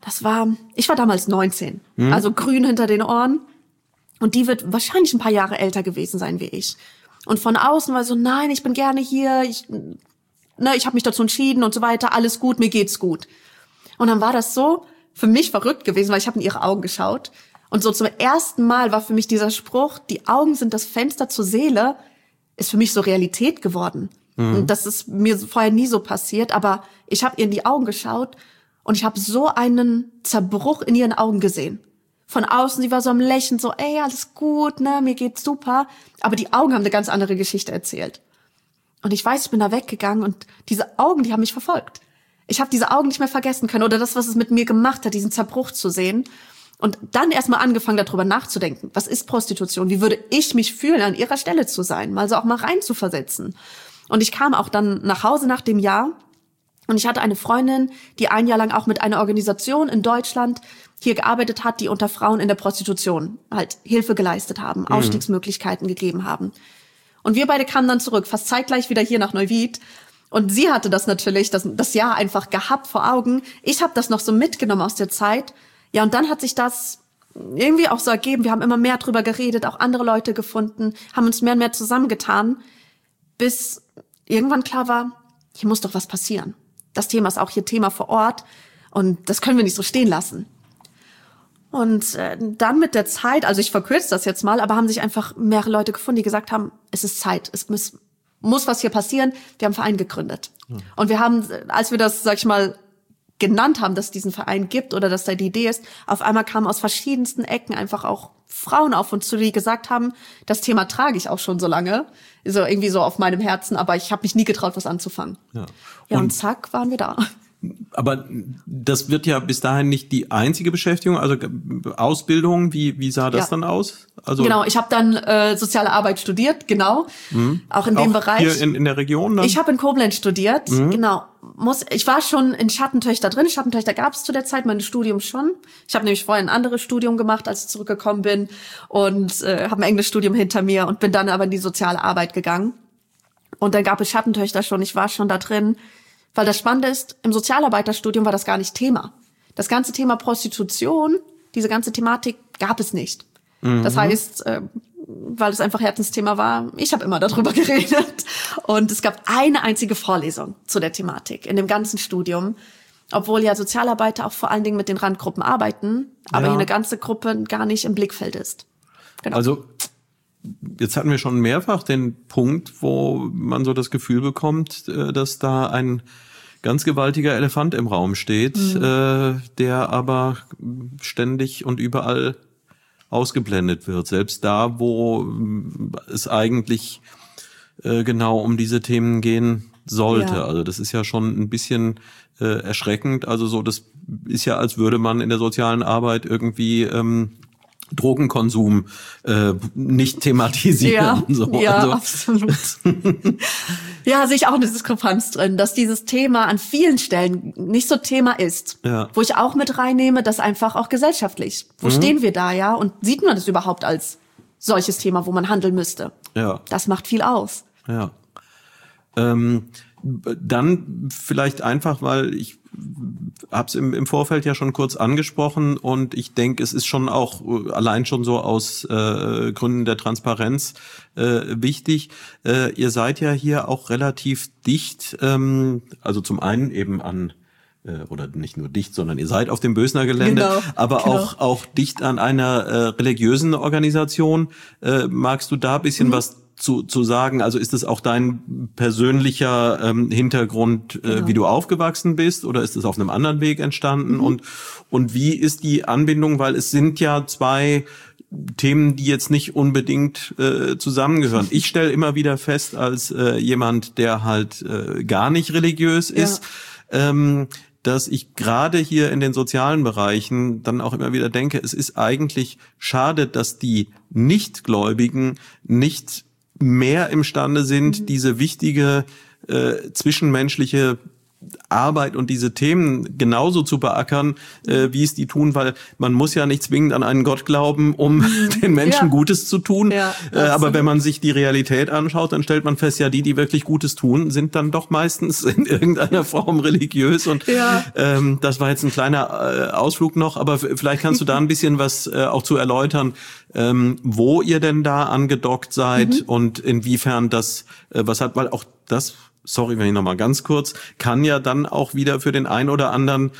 ich war damals 19, also grün hinter den Ohren und die wird wahrscheinlich ein paar Jahre älter gewesen sein wie ich. Und von außen war so, nein, ich bin gerne hier, ich habe mich dazu entschieden und so weiter, alles gut, mir geht's gut. Und dann war das so für mich verrückt gewesen, weil ich habe in ihre Augen geschaut. Und so zum ersten Mal war für mich dieser Spruch, die Augen sind das Fenster zur Seele, ist für mich so Realität geworden. Und das ist mir vorher nie so passiert, aber ich habe ihr in die Augen geschaut und ich habe so einen Zerbruch in ihren Augen gesehen. Von außen, sie war so am Lächeln, so, ey, alles gut, mir geht's super. Aber die Augen haben eine ganz andere Geschichte erzählt. Und ich weiß, ich bin da weggegangen und diese Augen, die haben mich verfolgt. Ich habe diese Augen nicht mehr vergessen können oder das, was es mit mir gemacht hat, diesen Zerbruch zu sehen. Und dann erstmal angefangen, darüber nachzudenken. Was ist Prostitution? Wie würde ich mich fühlen, an ihrer Stelle zu sein? Mal so auch mal reinzuversetzen. Und ich kam auch dann nach Hause nach dem Jahr und ich hatte eine Freundin, die ein Jahr lang auch mit einer Organisation in Deutschland hier gearbeitet hat, die unter Frauen in der Prostitution halt Hilfe geleistet haben, Ausstiegsmöglichkeiten gegeben haben. Und wir beide kamen dann zurück, fast zeitgleich wieder hier nach Neuwied. Und sie hatte das natürlich, das Jahr einfach gehabt vor Augen. Ich habe das noch so mitgenommen aus der Zeit. Ja, und dann hat sich das irgendwie auch so ergeben. Wir haben immer mehr drüber geredet, auch andere Leute gefunden, haben uns mehr und mehr zusammengetan, bis irgendwann klar war, hier muss doch was passieren. Das Thema ist auch hier Thema vor Ort und das können wir nicht so stehen lassen. Und dann mit der Zeit, also ich verkürze das jetzt mal, aber haben sich einfach mehrere Leute gefunden, die gesagt haben, es ist Zeit, es muss was hier passieren. Wir haben einen Verein gegründet. Und wir haben, als wir das, sag ich mal, genannt haben, dass es diesen Verein gibt oder dass da die Idee ist, auf einmal kamen aus verschiedensten Ecken einfach auch Frauen auf uns zu, die gesagt haben, das Thema trage ich auch schon so lange, so irgendwie so auf meinem Herzen, aber ich habe mich nie getraut, was anzufangen. Ja, und zack, waren wir da. Aber das wird ja bis dahin nicht die einzige Beschäftigung, also Ausbildung, wie sah das dann aus? Also genau, ich habe dann soziale Arbeit studiert, genau, auch in dem Bereich. Hier in der Region dann? Ich habe in Koblenz studiert, genau. Ich war schon in Schattentöchter drin, Schattentöchter gab es zu der Zeit, mein Studium schon. Ich habe nämlich vorher ein anderes Studium gemacht, als ich zurückgekommen bin und habe ein Englischstudium hinter mir und bin dann aber in die soziale Arbeit gegangen. Und dann gab es Schattentöchter schon, ich war schon da drin. Weil das Spannende ist, im Sozialarbeiterstudium war das gar nicht Thema. Das ganze Thema Prostitution, diese ganze Thematik gab es nicht. Das heißt, weil es einfach Herzensthema war, ich habe immer darüber geredet. Und es gab eine einzige Vorlesung zu der Thematik in dem ganzen Studium, obwohl ja Sozialarbeiter auch vor allen Dingen mit den Randgruppen arbeiten, aber hier eine ganze Gruppe gar nicht im Blickfeld ist. Genau. Also jetzt hatten wir schon mehrfach den Punkt, wo man so das Gefühl bekommt, dass da ein ganz gewaltiger Elefant im Raum steht, der aber ständig und überall ausgeblendet wird. Selbst da, wo es eigentlich genau um diese Themen gehen sollte. Ja. Also das ist ja schon ein bisschen erschreckend. Also so, das ist ja, als würde man in der sozialen Arbeit irgendwie Drogenkonsum nicht thematisieren. Ja, so. Ja, also. Absolut. Ja, sehe ich auch eine Diskrepanz drin, dass dieses Thema an vielen Stellen nicht so Thema ist. Ja. Wo ich auch mit reinnehme, dass einfach auch gesellschaftlich. Wo stehen wir da, ja? Und sieht man das überhaupt als solches Thema, wo man handeln müsste? Ja. Das macht viel aus. Ja. Dann vielleicht einfach, weil ich habe es im Vorfeld ja schon kurz angesprochen und ich denke, es ist schon auch allein schon so aus Gründen der Transparenz wichtig. Ihr seid ja hier auch relativ dicht, also zum einen eben an oder nicht nur dicht, sondern ihr seid auf dem Bösner Gelände, genau, aber genau. Auch dicht an einer religiösen Organisation. Magst du da ein bisschen was zu sagen? Also ist es auch dein persönlicher Hintergrund, wie du aufgewachsen bist, oder ist es auf einem anderen Weg entstanden? Und wie ist die Anbindung? Weil es sind ja zwei Themen, die jetzt nicht unbedingt zusammengehören. Ich stelle immer wieder fest, als jemand, der halt gar nicht religiös ist, dass ich gerade hier in den sozialen Bereichen dann auch immer wieder denke, es ist eigentlich schade, dass die Nichtgläubigen nicht mehr imstande sind, diese wichtige zwischenmenschliche Arbeit und diese Themen genauso zu beackern, wie es die tun, weil man muss ja nicht zwingend an einen Gott glauben, um den Menschen Gutes zu tun. Ja, aber wenn man sich die Realität anschaut, dann stellt man fest, ja, die wirklich Gutes tun, sind dann doch meistens in irgendeiner Form religiös. Und das war jetzt ein kleiner Ausflug noch, aber vielleicht kannst du da ein bisschen was auch zu erläutern, wo ihr denn da angedockt seid und inwiefern das was hat, weil auch das, sorry, wenn ich noch mal ganz kurz, kann ja dann auch wieder für den einen oder anderen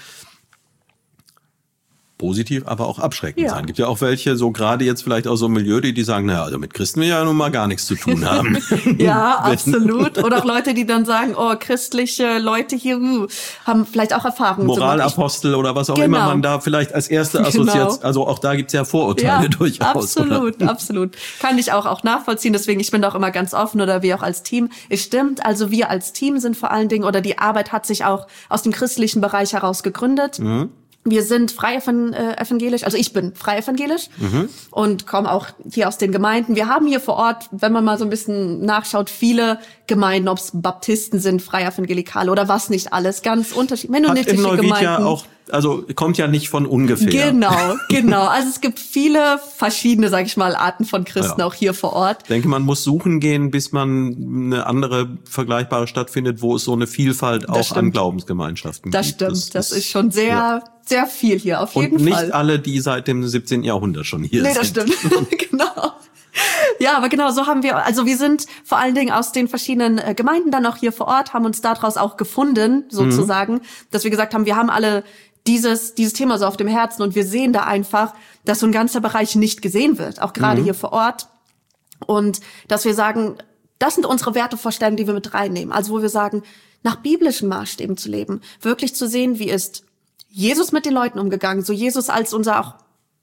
positiv, aber auch abschreckend sein. Gibt ja auch welche, so gerade jetzt vielleicht aus so einem Milieu, die sagen, naja, also mit Christen will ja nun mal gar nichts zu tun haben. Ja, absolut. Oder auch Leute, die dann sagen, oh, christliche Leute hier haben vielleicht auch Erfahrungen. Moralapostel oder was auch immer man da vielleicht als erste assoziiert. Also auch da gibt's ja Vorurteile durchaus. Absolut, oder? Absolut. Kann ich auch nachvollziehen. Deswegen, ich bin da auch immer ganz offen, oder wir auch als Team. Es stimmt, also wir als Team sind vor allen Dingen, oder die Arbeit hat sich auch aus dem christlichen Bereich heraus gegründet. Wir sind frei evangelisch, also ich bin frei evangelisch und komme auch hier aus den Gemeinden. Wir haben hier vor Ort, wenn man mal so ein bisschen nachschaut, viele Gemeinden, ob es Baptisten sind, frei evangelikale oder was nicht alles, ganz unterschiedlich. Mennonitische Gemeinden. Ja auch, also kommt ja nicht von ungefähr. Genau. Also es gibt viele verschiedene, sag ich mal, Arten von Christen auch hier vor Ort. Ich denke, man muss suchen gehen, bis man eine andere vergleichbare Stadt findet, wo es so eine Vielfalt auch an Glaubensgemeinschaften gibt. Das stimmt. Das ist schon sehr viel hier, auf jeden Fall. Und nicht alle, die seit dem 17. Jahrhundert schon hier sind. Nee, das stimmt. Genau. Ja, aber genau, so haben wir, also wir sind vor allen Dingen aus den verschiedenen Gemeinden dann auch hier vor Ort, haben uns daraus auch gefunden, sozusagen, dass wir gesagt haben, wir haben alle dieses Thema so auf dem Herzen und wir sehen da einfach, dass so ein ganzer Bereich nicht gesehen wird, auch gerade hier vor Ort. Und dass wir sagen, das sind unsere Wertevorstellungen, die wir mit reinnehmen. Also wo wir sagen, nach biblischen Maßstäben zu leben, wirklich zu sehen, wie ist Jesus mit den Leuten umgegangen, so Jesus als unser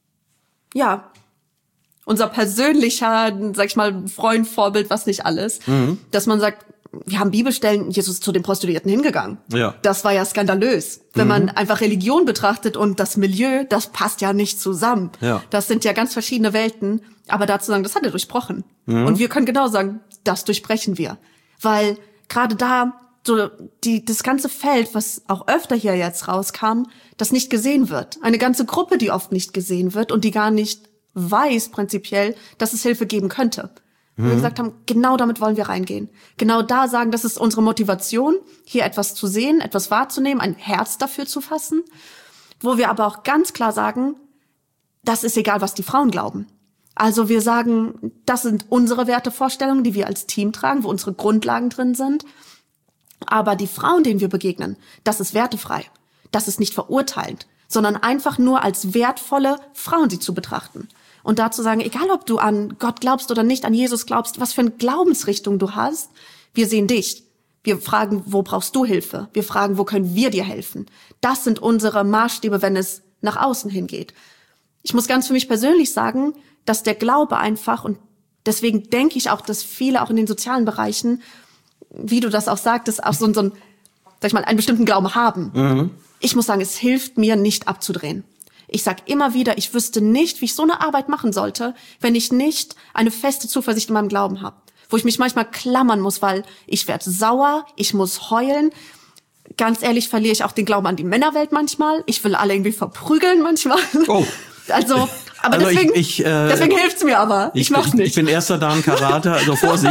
persönlicher, sag ich mal, Freund, Vorbild, was nicht alles, dass man sagt, wir haben Bibelstellen, Jesus ist zu den Prostituierten hingegangen. Ja. Das war ja skandalös. Wenn man einfach Religion betrachtet und das Milieu, das passt ja nicht zusammen. Ja. Das sind ja ganz verschiedene Welten, aber dazu sagen, das hat er durchbrochen. Und wir können genau sagen, das durchbrechen wir. Weil gerade da so das ganze Feld, was auch öfter hier jetzt rauskam, das nicht gesehen wird. Eine ganze Gruppe, die oft nicht gesehen wird und die gar nicht weiß prinzipiell, dass es Hilfe geben könnte. Und wir gesagt haben, genau damit wollen wir reingehen. Genau da sagen, das ist unsere Motivation, hier etwas zu sehen, etwas wahrzunehmen, ein Herz dafür zu fassen, wo wir aber auch ganz klar sagen, das ist egal, was die Frauen glauben. Also wir sagen, das sind unsere Wertevorstellungen, die wir als Team tragen, wo unsere Grundlagen drin sind. Aber die Frauen, denen wir begegnen, das ist wertefrei. Das ist nicht verurteilend, sondern einfach nur als wertvolle Frauen sie zu betrachten. Und da zu sagen, egal ob du an Gott glaubst oder nicht, an Jesus glaubst, was für eine Glaubensrichtung du hast, wir sehen dich. Wir fragen, wo brauchst du Hilfe? Wir fragen, wo können wir dir helfen? Das sind unsere Maßstäbe, wenn es nach außen hingeht. Ich muss ganz für mich persönlich sagen, dass der Glaube einfach, und deswegen denke ich auch, dass viele auch in den sozialen Bereichen, wie du das auch sagtest, auch so einen, sag ich mal, einen bestimmten Glauben haben. Mhm. Ich muss sagen, es hilft mir nicht abzudrehen. Ich sage immer wieder, ich wüsste nicht, wie ich so eine Arbeit machen sollte, wenn ich nicht eine feste Zuversicht in meinem Glauben habe. Wo ich mich manchmal klammern muss, weil ich werde sauer, ich muss heulen. Ganz ehrlich verliere ich auch den Glauben an die Männerwelt manchmal. Ich will alle irgendwie verprügeln manchmal. Oh. Also, aber also deswegen hilft's mir aber. Ich mach's nicht. Ich bin erster Dan Karate, also Vorsicht.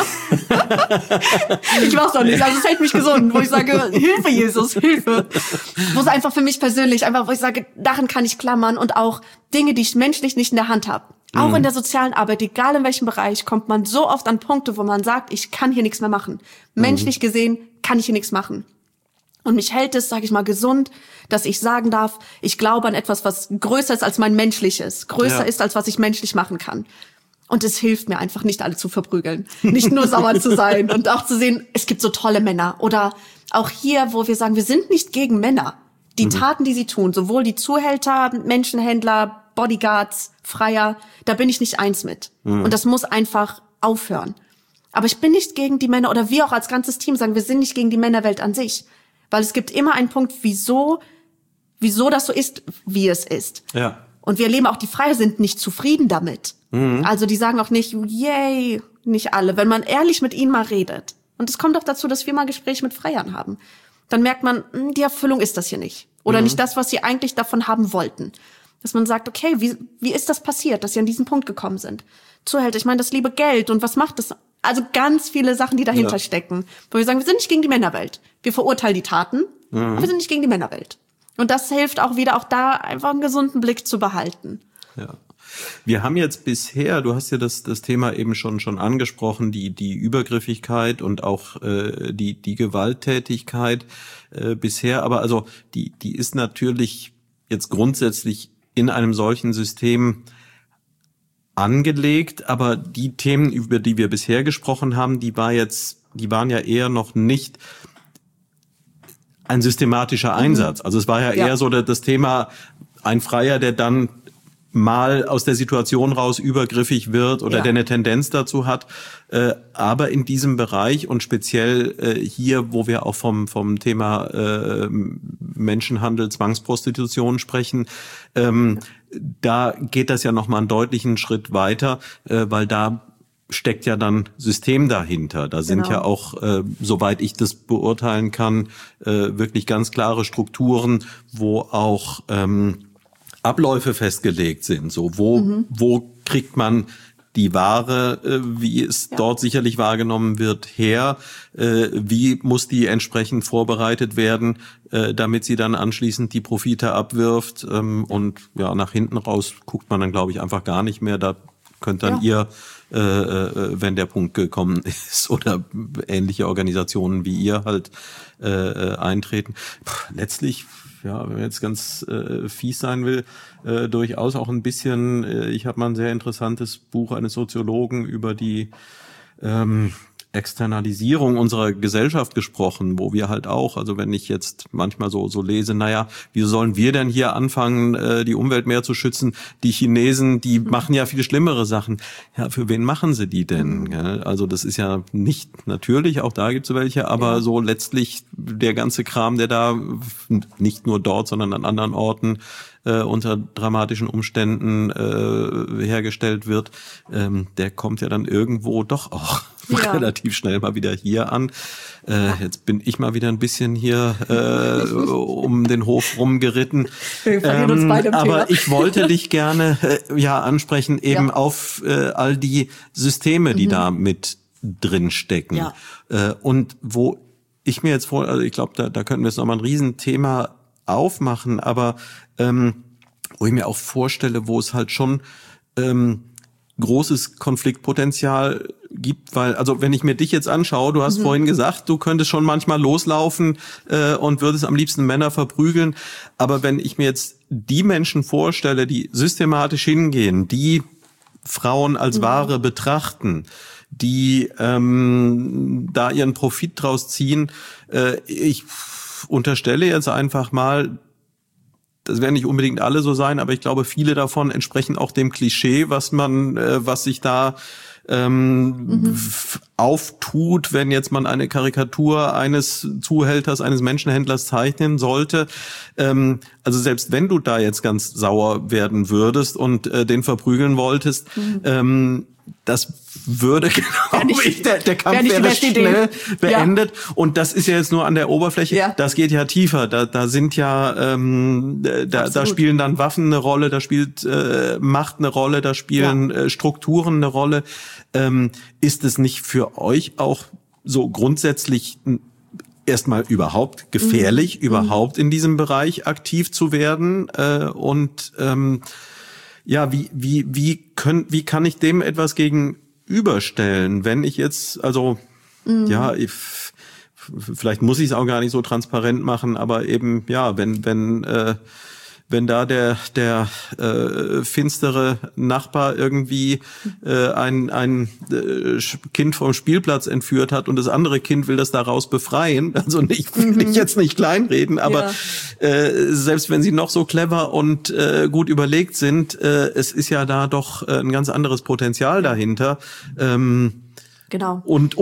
Ich mach's doch nicht. Also es hält mich gesund, wo ich sage, Hilfe, Jesus, Hilfe. Wo es einfach für mich persönlich, einfach, wo ich sage, daran kann ich klammern und auch Dinge, die ich menschlich nicht in der Hand habe. Auch in der sozialen Arbeit, egal in welchem Bereich, kommt man so oft an Punkte, wo man sagt, ich kann hier nichts mehr machen. Menschlich gesehen kann ich hier nichts machen. Und mich hält es, sage ich mal, gesund, dass ich sagen darf, ich glaube an etwas, was größer ist als mein Menschliches, größer ist, als was ich menschlich machen kann. Und es hilft mir einfach, nicht alle zu verprügeln, nicht nur sauer zu sein und auch zu sehen, es gibt so tolle Männer. Oder auch hier, wo wir sagen, wir sind nicht gegen Männer. Die Taten, die sie tun, sowohl die Zuhälter, Menschenhändler, Bodyguards, Freier, da bin ich nicht eins mit. Und das muss einfach aufhören. Aber ich bin nicht gegen die Männer, oder wir auch als ganzes Team sagen, wir sind nicht gegen die Männerwelt an sich. Weil es gibt immer einen Punkt, wieso das so ist, wie es ist. Ja. Und wir erleben auch, die Freier sind nicht zufrieden damit. Also die sagen auch nicht, yay, nicht alle. Wenn man ehrlich mit ihnen mal redet. Und es kommt auch dazu, dass wir mal Gespräche mit Freiern haben. Dann merkt man, die Erfüllung ist das hier nicht. Oder nicht das, was sie eigentlich davon haben wollten. Dass man sagt, okay, wie ist das passiert, dass sie an diesen Punkt gekommen sind? Zuhälter, ich meine, das liebe Geld und was macht das? Also ganz viele Sachen, die dahinter stecken. Wo wir sagen, wir sind nicht gegen die Männerwelt. Wir verurteilen die Taten, aber wir sind nicht gegen die Männerwelt. Und das hilft auch wieder, auch da einfach einen gesunden Blick zu behalten. Ja. Wir haben jetzt bisher, du hast ja das Thema eben schon angesprochen, die Übergriffigkeit und auch die Gewalttätigkeit bisher, aber also die ist natürlich jetzt grundsätzlich in einem solchen System angelegt, aber die Themen, über die wir bisher gesprochen haben, die waren ja eher noch nicht ein systematischer Einsatz. Also es war ja eher so das Thema, ein Freier, der dann mal aus der Situation raus übergriffig wird oder der eine Tendenz dazu hat. Aber in diesem Bereich und speziell hier, wo wir auch vom Thema Menschenhandel, Zwangsprostitution sprechen, da geht das ja nochmal einen deutlichen Schritt weiter, weil da steckt ja dann System dahinter. Da sind ja auch, soweit ich das beurteilen kann, wirklich ganz klare Strukturen, wo auch Abläufe festgelegt sind. So, wo kriegt man die Ware, wie es dort sicherlich wahrgenommen wird, her? Wie muss die entsprechend vorbereitet werden, damit sie dann anschließend die Profite abwirft? Und ja, nach hinten raus guckt man dann, glaube ich, einfach gar nicht mehr. Da könnt dann ihr, wenn der Punkt gekommen ist, oder ähnliche Organisationen wie ihr halt eintreten. Letztlich, ja, wenn man jetzt ganz fies sein will, durchaus auch ein bisschen, ich habe mal ein sehr interessantes Buch eines Soziologen über die Externalisierung unserer Gesellschaft gesprochen, wo wir halt auch, also wenn ich jetzt manchmal so lese, naja, wie sollen wir denn hier anfangen, die Umwelt mehr zu schützen? Die Chinesen, die machen ja viel schlimmere Sachen. Ja, für wen machen sie die denn? Also das ist ja nicht natürlich, auch da gibt es welche, aber so letztlich der ganze Kram, der da nicht nur dort, sondern an anderen Orten unter dramatischen Umständen hergestellt wird, der kommt ja dann irgendwo doch auch relativ schnell mal wieder hier an. Jetzt bin ich mal wieder ein bisschen hier um den Hof rumgeritten. Wir verlieren uns beide im Thema. Aber ich wollte dich gerne ansprechen eben auf all die Systeme, die da mit drin stecken. Und wo ich mir jetzt also ich glaube, da könnten wir jetzt nochmal ein Riesenthema aufmachen, aber wo ich mir auch vorstelle, wo es halt schon großes Konfliktpotenzial gibt, weil, also wenn ich mir dich jetzt anschaue, du hast vorhin gesagt, du könntest schon manchmal loslaufen und würdest am liebsten Männer verprügeln, aber wenn ich mir jetzt die Menschen vorstelle, die systematisch hingehen, die Frauen als Ware betrachten, die da ihren Profit draus ziehen, ich unterstelle jetzt einfach mal, das werden nicht unbedingt alle so sein, aber ich glaube, viele davon entsprechen auch dem Klischee, was sich da auftut, wenn jetzt man eine Karikatur eines Zuhälters, eines Menschenhändlers zeichnen sollte. Also selbst wenn du da jetzt ganz sauer werden würdest und den verprügeln wolltest, das würde, glaube ich, der Kampf wäre schnell beendet. Ja. Und das ist ja jetzt nur an der Oberfläche. Ja. Das geht ja tiefer. Da sind ja, da spielen dann Waffen eine Rolle, da spielt Macht eine Rolle, da spielen Strukturen eine Rolle. Ist es nicht für euch auch so grundsätzlich erstmal überhaupt gefährlich, überhaupt in diesem Bereich aktiv zu werden? Ja, wie kann ich dem etwas gegenüberstellen, wenn ich jetzt, also vielleicht muss ich es auch gar nicht so transparent machen, aber eben wenn da der finstere Nachbar irgendwie ein Kind vom Spielplatz entführt hat und das andere Kind will das daraus befreien, also will ich jetzt nicht kleinreden, aber selbst wenn sie noch so clever und gut überlegt sind, es ist ja da doch ein ganz anderes Potenzial dahinter. Genau. Und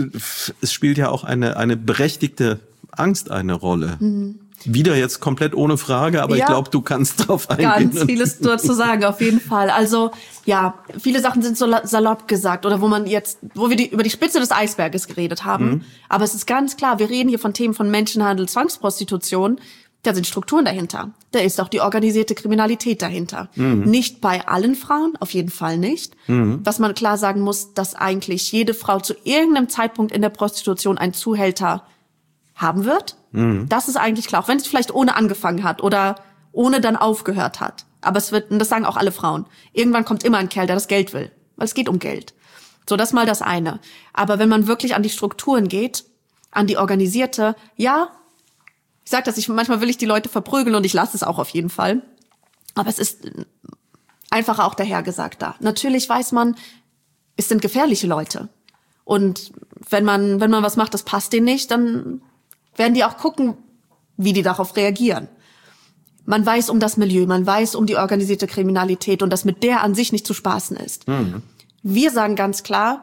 es spielt ja auch eine berechtigte Angst eine Rolle. Wieder jetzt komplett ohne Frage, aber ich glaube, du kannst drauf eingehen. Ganz vieles dazu sagen, auf jeden Fall. Also, ja, viele Sachen sind so salopp gesagt oder wo wir über die Spitze des Eisberges geredet haben. Aber es ist ganz klar, wir reden hier von Themen von Menschenhandel, Zwangsprostitution. Da sind Strukturen dahinter. Da ist auch die organisierte Kriminalität dahinter. Nicht bei allen Frauen, auf jeden Fall nicht. Was man klar sagen muss, dass eigentlich jede Frau zu irgendeinem Zeitpunkt in der Prostitution einen Zuhälter haben wird. Das ist eigentlich klar, auch wenn es vielleicht ohne angefangen hat oder ohne dann aufgehört hat. Aber es wird, und das sagen auch alle Frauen, irgendwann kommt immer ein Kerl, der das Geld will. Weil es geht um Geld. So, das mal das eine. Aber wenn man wirklich an die Strukturen geht, an die organisierte, ja, ich sag das, manchmal will ich die Leute verprügeln und ich lasse es auch auf jeden Fall. Aber es ist einfach auch dahergesagt da. Natürlich weiß man, es sind gefährliche Leute. Und wenn man was macht, das passt denen nicht, dann werden die auch gucken, wie die darauf reagieren. Man weiß um das Milieu, man weiß um die organisierte Kriminalität und dass mit der an sich nicht zu spaßen ist. Wir sagen ganz klar,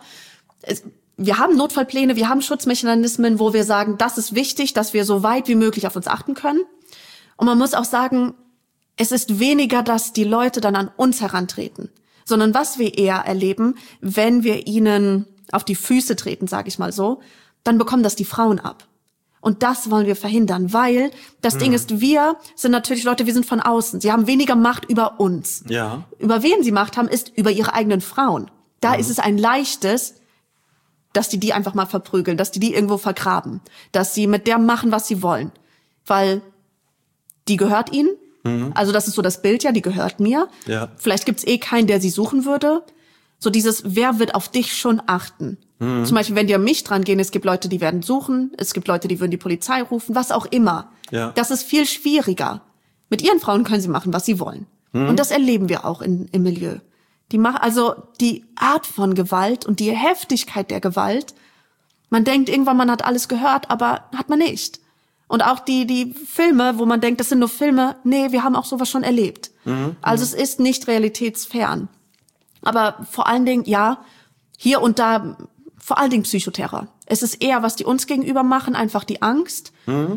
wir haben Notfallpläne, wir haben Schutzmechanismen, wo wir sagen, das ist wichtig, dass wir so weit wie möglich auf uns achten können. Und man muss auch sagen, es ist weniger, dass die Leute dann an uns herantreten, sondern was wir eher erleben, wenn wir ihnen auf die Füße treten, sage ich mal so, dann bekommen das die Frauen ab. Und das wollen wir verhindern, weil das Ding ist, wir sind natürlich Leute, wir sind von außen. Sie haben weniger Macht über uns. Ja. Über wen sie Macht haben, ist über ihre eigenen Frauen. Da ist es ein leichtes, dass die einfach mal verprügeln, dass die irgendwo vergraben, dass sie mit der machen, was sie wollen. Weil die gehört ihnen. Also das ist so das Bild, ja, die gehört mir. Ja. Vielleicht gibt's keinen, der sie suchen würde. So dieses, wer wird auf dich schon achten? Zum Beispiel, wenn die an mich dran gehen, es gibt Leute, die werden suchen, es gibt Leute, die würden die Polizei rufen, was auch immer. Ja. Das ist viel schwieriger. Mit ihren Frauen können sie machen, was sie wollen. Und das erleben wir auch im Milieu. Also die Art von Gewalt und die Heftigkeit der Gewalt, man denkt irgendwann, man hat alles gehört, aber hat man nicht. Und auch die Filme, wo man denkt, das sind nur Filme, nee, wir haben auch sowas schon erlebt. Also es ist nicht realitätsfern. Aber vor allen Dingen, ja, hier und da, vor allen Dingen Psychoterror. Es ist eher, was die uns gegenüber machen, einfach die Angst.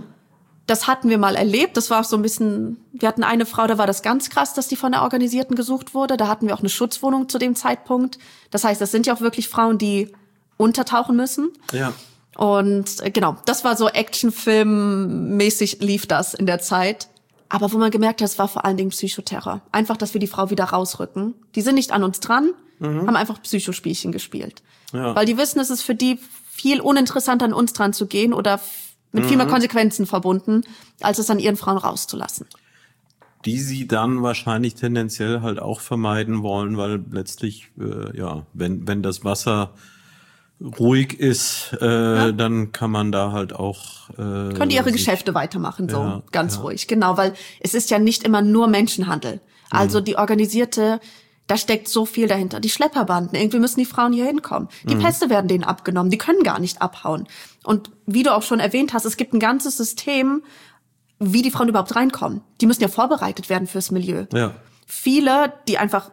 Das hatten wir mal erlebt. Das war auch so ein bisschen, wir hatten eine Frau, da war das ganz krass, dass die von der Organisierten gesucht wurde. Da hatten wir auch eine Schutzwohnung zu dem Zeitpunkt. Das heißt, das sind ja auch wirklich Frauen, die untertauchen müssen. Ja. Und genau, das war so Actionfilm-mäßig lief das in der Zeit. Aber wo man gemerkt hat, es war vor allen Dingen Psychoterror. Einfach, dass wir die Frau wieder rausrücken. Die sind nicht an uns dran, haben einfach Psychospielchen gespielt. Ja. Weil die wissen, es ist für die viel uninteressanter, an uns dran zu gehen oder mit viel mehr Konsequenzen verbunden, als es an ihren Frauen rauszulassen. die sie dann wahrscheinlich tendenziell halt auch vermeiden wollen, weil letztlich, wenn das Wasser ruhig ist, dann kann man da halt auch können die ihre Geschäfte weitermachen, so ganz ruhig. Genau, weil es ist ja nicht immer nur Menschenhandel. Also die organisierte, da steckt so viel dahinter. Die Schlepperbanden, irgendwie müssen die Frauen hier hinkommen. Die Pässe werden denen abgenommen, die können gar nicht abhauen. Und wie du auch schon erwähnt hast, es gibt ein ganzes System, wie die Frauen überhaupt reinkommen. Die müssen ja vorbereitet werden fürs Milieu. Ja. Viele, die einfach,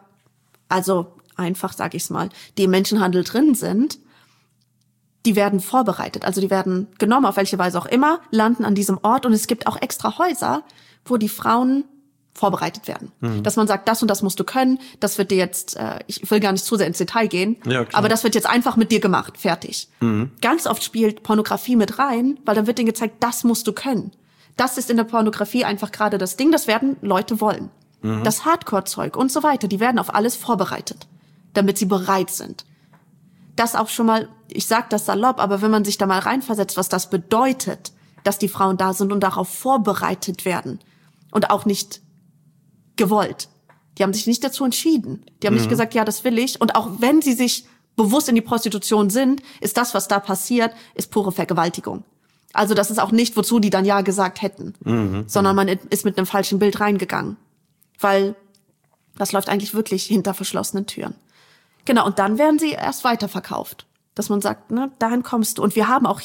sag ich's mal, die im Menschenhandel drin sind, die werden vorbereitet. Also die werden genommen, auf welche Weise auch immer, landen an diesem Ort. Und es gibt auch extra Häuser, wo die Frauen vorbereitet werden. Dass man sagt, das und das musst du können, das wird dir jetzt, ich will gar nicht zu sehr ins Detail gehen, aber das wird jetzt einfach mit dir gemacht, fertig. Ganz oft spielt Pornografie mit rein, weil dann wird denen gezeigt, das musst du können. Das ist in der Pornografie einfach gerade das Ding, das werden Leute wollen. Das Hardcore-Zeug und so weiter, die werden auf alles vorbereitet, damit sie bereit sind. Das auch schon mal, ich sag das salopp, aber wenn man sich da mal reinversetzt, was das bedeutet, dass die Frauen da sind und darauf vorbereitet werden und auch nicht gewollt. Die haben sich nicht dazu entschieden. Die haben nicht gesagt, ja, das will ich. Und auch wenn sie sich bewusst in die Prostitution sind, ist das, was da passiert, ist pure Vergewaltigung. Also das ist auch nicht, wozu die dann ja gesagt hätten, sondern man ist mit einem falschen Bild reingegangen. Weil das läuft eigentlich wirklich hinter verschlossenen Türen. Genau, und dann werden sie erst weiterverkauft. Dass man sagt, ne, dahin kommst du. Und wir haben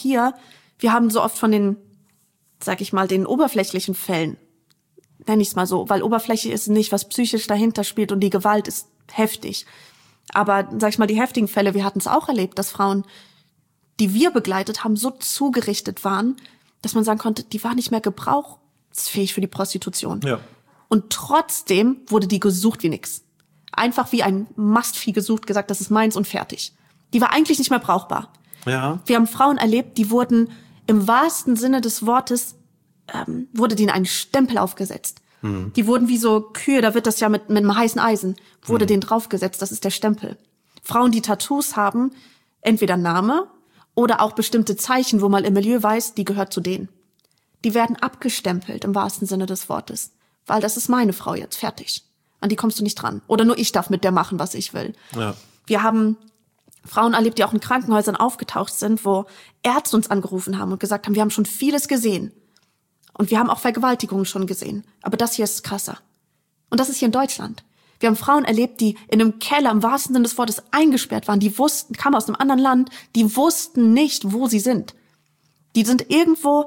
so oft von den, sag ich mal, den oberflächlichen Fällen, nenne ich es mal so, weil Oberfläche ist nicht, was psychisch dahinter spielt und die Gewalt ist heftig. Aber, sag ich mal, die heftigen Fälle, wir hatten es auch erlebt, dass Frauen, die wir begleitet haben, so zugerichtet waren, dass man sagen konnte, die war nicht mehr gebrauchsfähig für die Prostitution. Ja. Und trotzdem wurde die gesucht wie nix. Einfach wie ein Mastvieh gesucht, gesagt, das ist meins und fertig. Die war eigentlich nicht mehr brauchbar. Ja. Wir haben Frauen erlebt, die wurden im wahrsten Sinne des Wortes, wurde denen ein Stempel aufgesetzt. Die wurden wie so Kühe, da wird das ja mit einem heißen Eisen, wurde denen draufgesetzt, das ist der Stempel. Frauen, die Tattoos haben, entweder Name oder auch bestimmte Zeichen, wo man im Milieu weiß, die gehört zu denen. Die werden abgestempelt im wahrsten Sinne des Wortes. Weil das ist meine Frau jetzt, fertig. An die kommst du nicht dran. Oder nur ich darf mit der machen, was ich will. Ja. Wir haben Frauen erlebt, die auch in Krankenhäusern aufgetaucht sind, wo Ärzte uns angerufen haben und gesagt haben, wir haben schon vieles gesehen. Und wir haben auch Vergewaltigungen schon gesehen. Aber das hier ist krasser. Und das ist hier in Deutschland. Wir haben Frauen erlebt, die in einem Keller im wahrsten Sinne des Wortes eingesperrt waren. Die wussten, kamen aus einem anderen Land, die wussten nicht, wo sie sind. Die sind irgendwo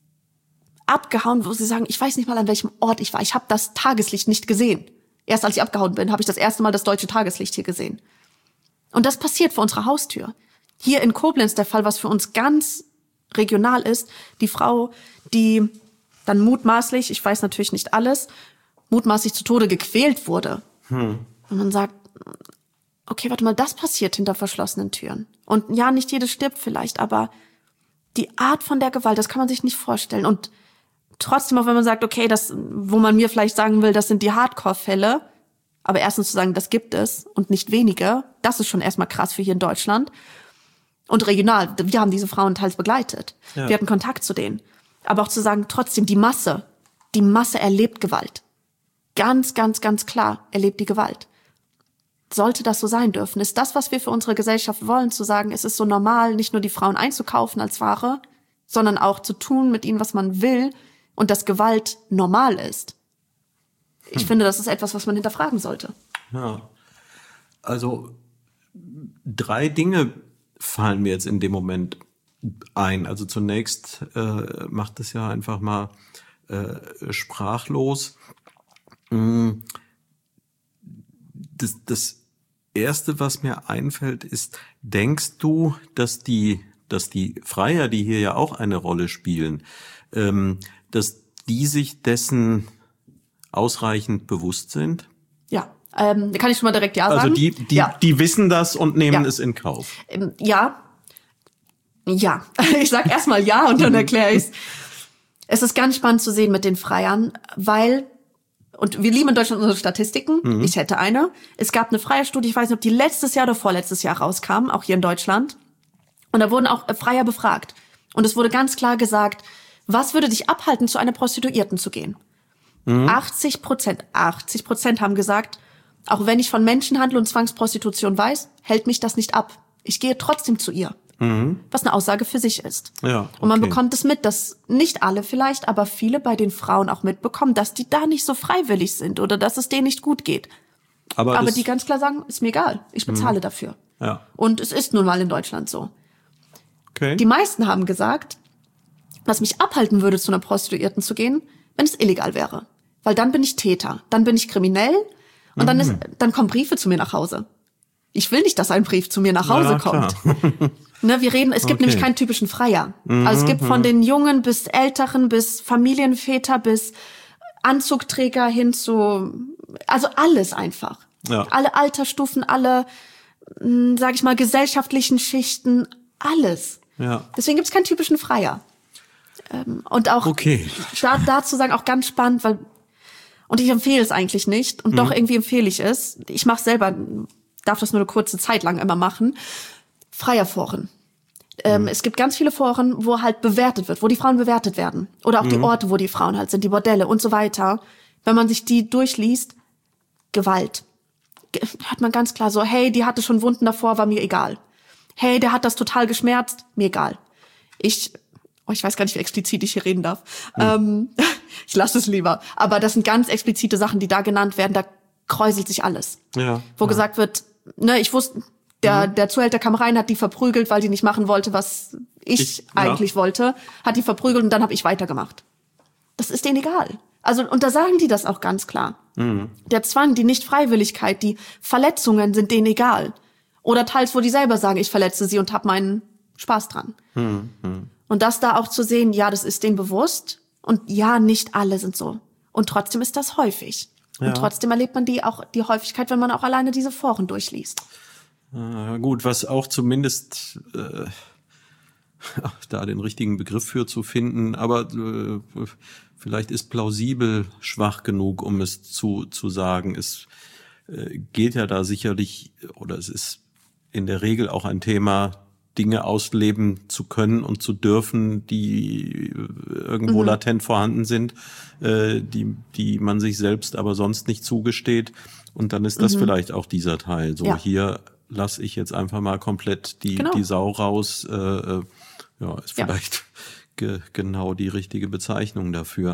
abgehauen, wo sie sagen, ich weiß nicht mal, an welchem Ort ich war. Ich habe das Tageslicht nicht gesehen. Erst als ich abgehauen bin, habe ich das erste Mal das deutsche Tageslicht hier gesehen. Und das passiert vor unserer Haustür. Hier in Koblenz der Fall, was für uns ganz regional ist, die Frau, die dann mutmaßlich, ich weiß natürlich nicht alles, mutmaßlich zu Tode gequält wurde. Und man sagt, okay, warte mal, das passiert hinter verschlossenen Türen. Und ja, nicht jede stirbt vielleicht, aber die Art von der Gewalt, das kann man sich nicht vorstellen. Und trotzdem, auch wenn man sagt, okay, das, wo man mir vielleicht sagen will, das sind die Hardcore-Fälle, aber erstens zu sagen, das gibt es und nicht wenige, das ist schon erstmal krass für hier in Deutschland. Und regional, wir haben diese Frauen teils begleitet. Ja. Wir hatten Kontakt zu denen. Aber auch zu sagen, trotzdem, die Masse erlebt Gewalt. Ganz, ganz, ganz klar erlebt die Gewalt. Sollte das so sein dürfen? Ist das, was wir für unsere Gesellschaft wollen, zu sagen, es ist so normal, nicht nur die Frauen einzukaufen als Ware, sondern auch zu tun mit ihnen, was man will und dass Gewalt normal ist? Ich finde, das ist etwas, was man hinterfragen sollte. Ja, also 3 Dinge fallen mir jetzt in dem Moment ein. Also zunächst macht es ja einfach mal sprachlos. Das Erste, was mir einfällt, ist, denkst du, dass die Freier, die hier ja auch eine Rolle spielen, dass die sich dessen ausreichend bewusst sind? Ja, kann ich schon mal direkt ja sagen. Also die wissen das und nehmen es in Kauf. Ja. Ich sag erstmal ja und dann erkläre ich's. Es ist ganz spannend zu sehen mit den Freiern, weil, und wir lieben in Deutschland unsere Statistiken, ich hätte eine. Es gab eine Freierstudie, ich weiß nicht, ob die letztes Jahr oder vorletztes Jahr rauskam, auch hier in Deutschland. Und da wurden auch Freier befragt. Und es wurde ganz klar gesagt, was würde dich abhalten, zu einer Prostituierten zu gehen? 80% haben gesagt, auch wenn ich von Menschenhandel und Zwangsprostitution weiß, hält mich das nicht ab. Ich gehe trotzdem zu ihr. Was eine Aussage für sich ist. Ja, okay. Und man bekommt es mit, dass nicht alle vielleicht, aber viele bei den Frauen auch mitbekommen, dass die da nicht so freiwillig sind oder dass es denen nicht gut geht. Aber die ganz klar sagen, ist mir egal, ich bezahle dafür. Ja. Und es ist nun mal in Deutschland so. Okay. Die meisten haben gesagt, was mich abhalten würde, zu einer Prostituierten zu gehen, wenn es illegal wäre. Weil dann bin ich Täter, dann bin ich kriminell und dann kommen Briefe zu mir nach Hause. Ich will nicht, dass ein Brief zu mir nach Hause kommt. Ne, wir reden, es gibt nämlich keinen typischen Freier. Also es gibt von den Jungen bis Älteren, bis Familienväter, bis Anzugträger hin zu, also alles einfach. Ja. Alle Altersstufen, alle, sag ich mal, gesellschaftlichen Schichten, alles. Ja. Deswegen gibt es keinen typischen Freier. Und auch dazu sagen, auch ganz spannend, weil, und ich empfehle es eigentlich nicht, und doch irgendwie empfehle ich es. Ich mache selber, darf das nur eine kurze Zeit lang immer machen. Freierforen. Es gibt ganz viele Foren, wo halt bewertet wird, wo die Frauen bewertet werden. Oder auch die Orte, wo die Frauen halt sind, die Bordelle und so weiter. Wenn man sich die durchliest, Gewalt. Hört man ganz klar so, hey, die hatte schon Wunden davor, war mir egal. Hey, der hat das total geschmerzt, mir egal. Ich weiß gar nicht, wie explizit ich hier reden darf. Ich lasse es lieber. Aber das sind ganz explizite Sachen, die da genannt werden, da kräuselt sich alles. Ja. Wo gesagt wird, ne, ich wusste, der Zuhälter kam rein, hat die verprügelt, weil die nicht machen wollte, was ich eigentlich wollte, hat die verprügelt und dann habe ich weitergemacht. Das ist denen egal. Also, und da sagen die das auch ganz klar. Der Zwang, die Nichtfreiwilligkeit, die Verletzungen sind denen egal. Oder teils, wo die selber sagen, ich verletze sie und hab meinen Spaß dran. Und das da auch zu sehen, ja, das ist denen bewusst. Und ja, nicht alle sind so. Und trotzdem ist das häufig. Und trotzdem erlebt man die Häufigkeit, wenn man auch alleine diese Foren durchliest. Gut, was auch zumindest da den richtigen Begriff für zu finden, aber vielleicht ist plausibel schwach genug, um es zu sagen. Es geht ja da sicherlich, oder es ist in der Regel auch ein Thema, Dinge ausleben zu können und zu dürfen, die irgendwo latent vorhanden sind, die man sich selbst aber sonst nicht zugesteht. Und dann ist das vielleicht auch dieser Teil. So, hier lasse ich jetzt einfach mal komplett die Sau raus. Ist vielleicht genau die richtige Bezeichnung dafür.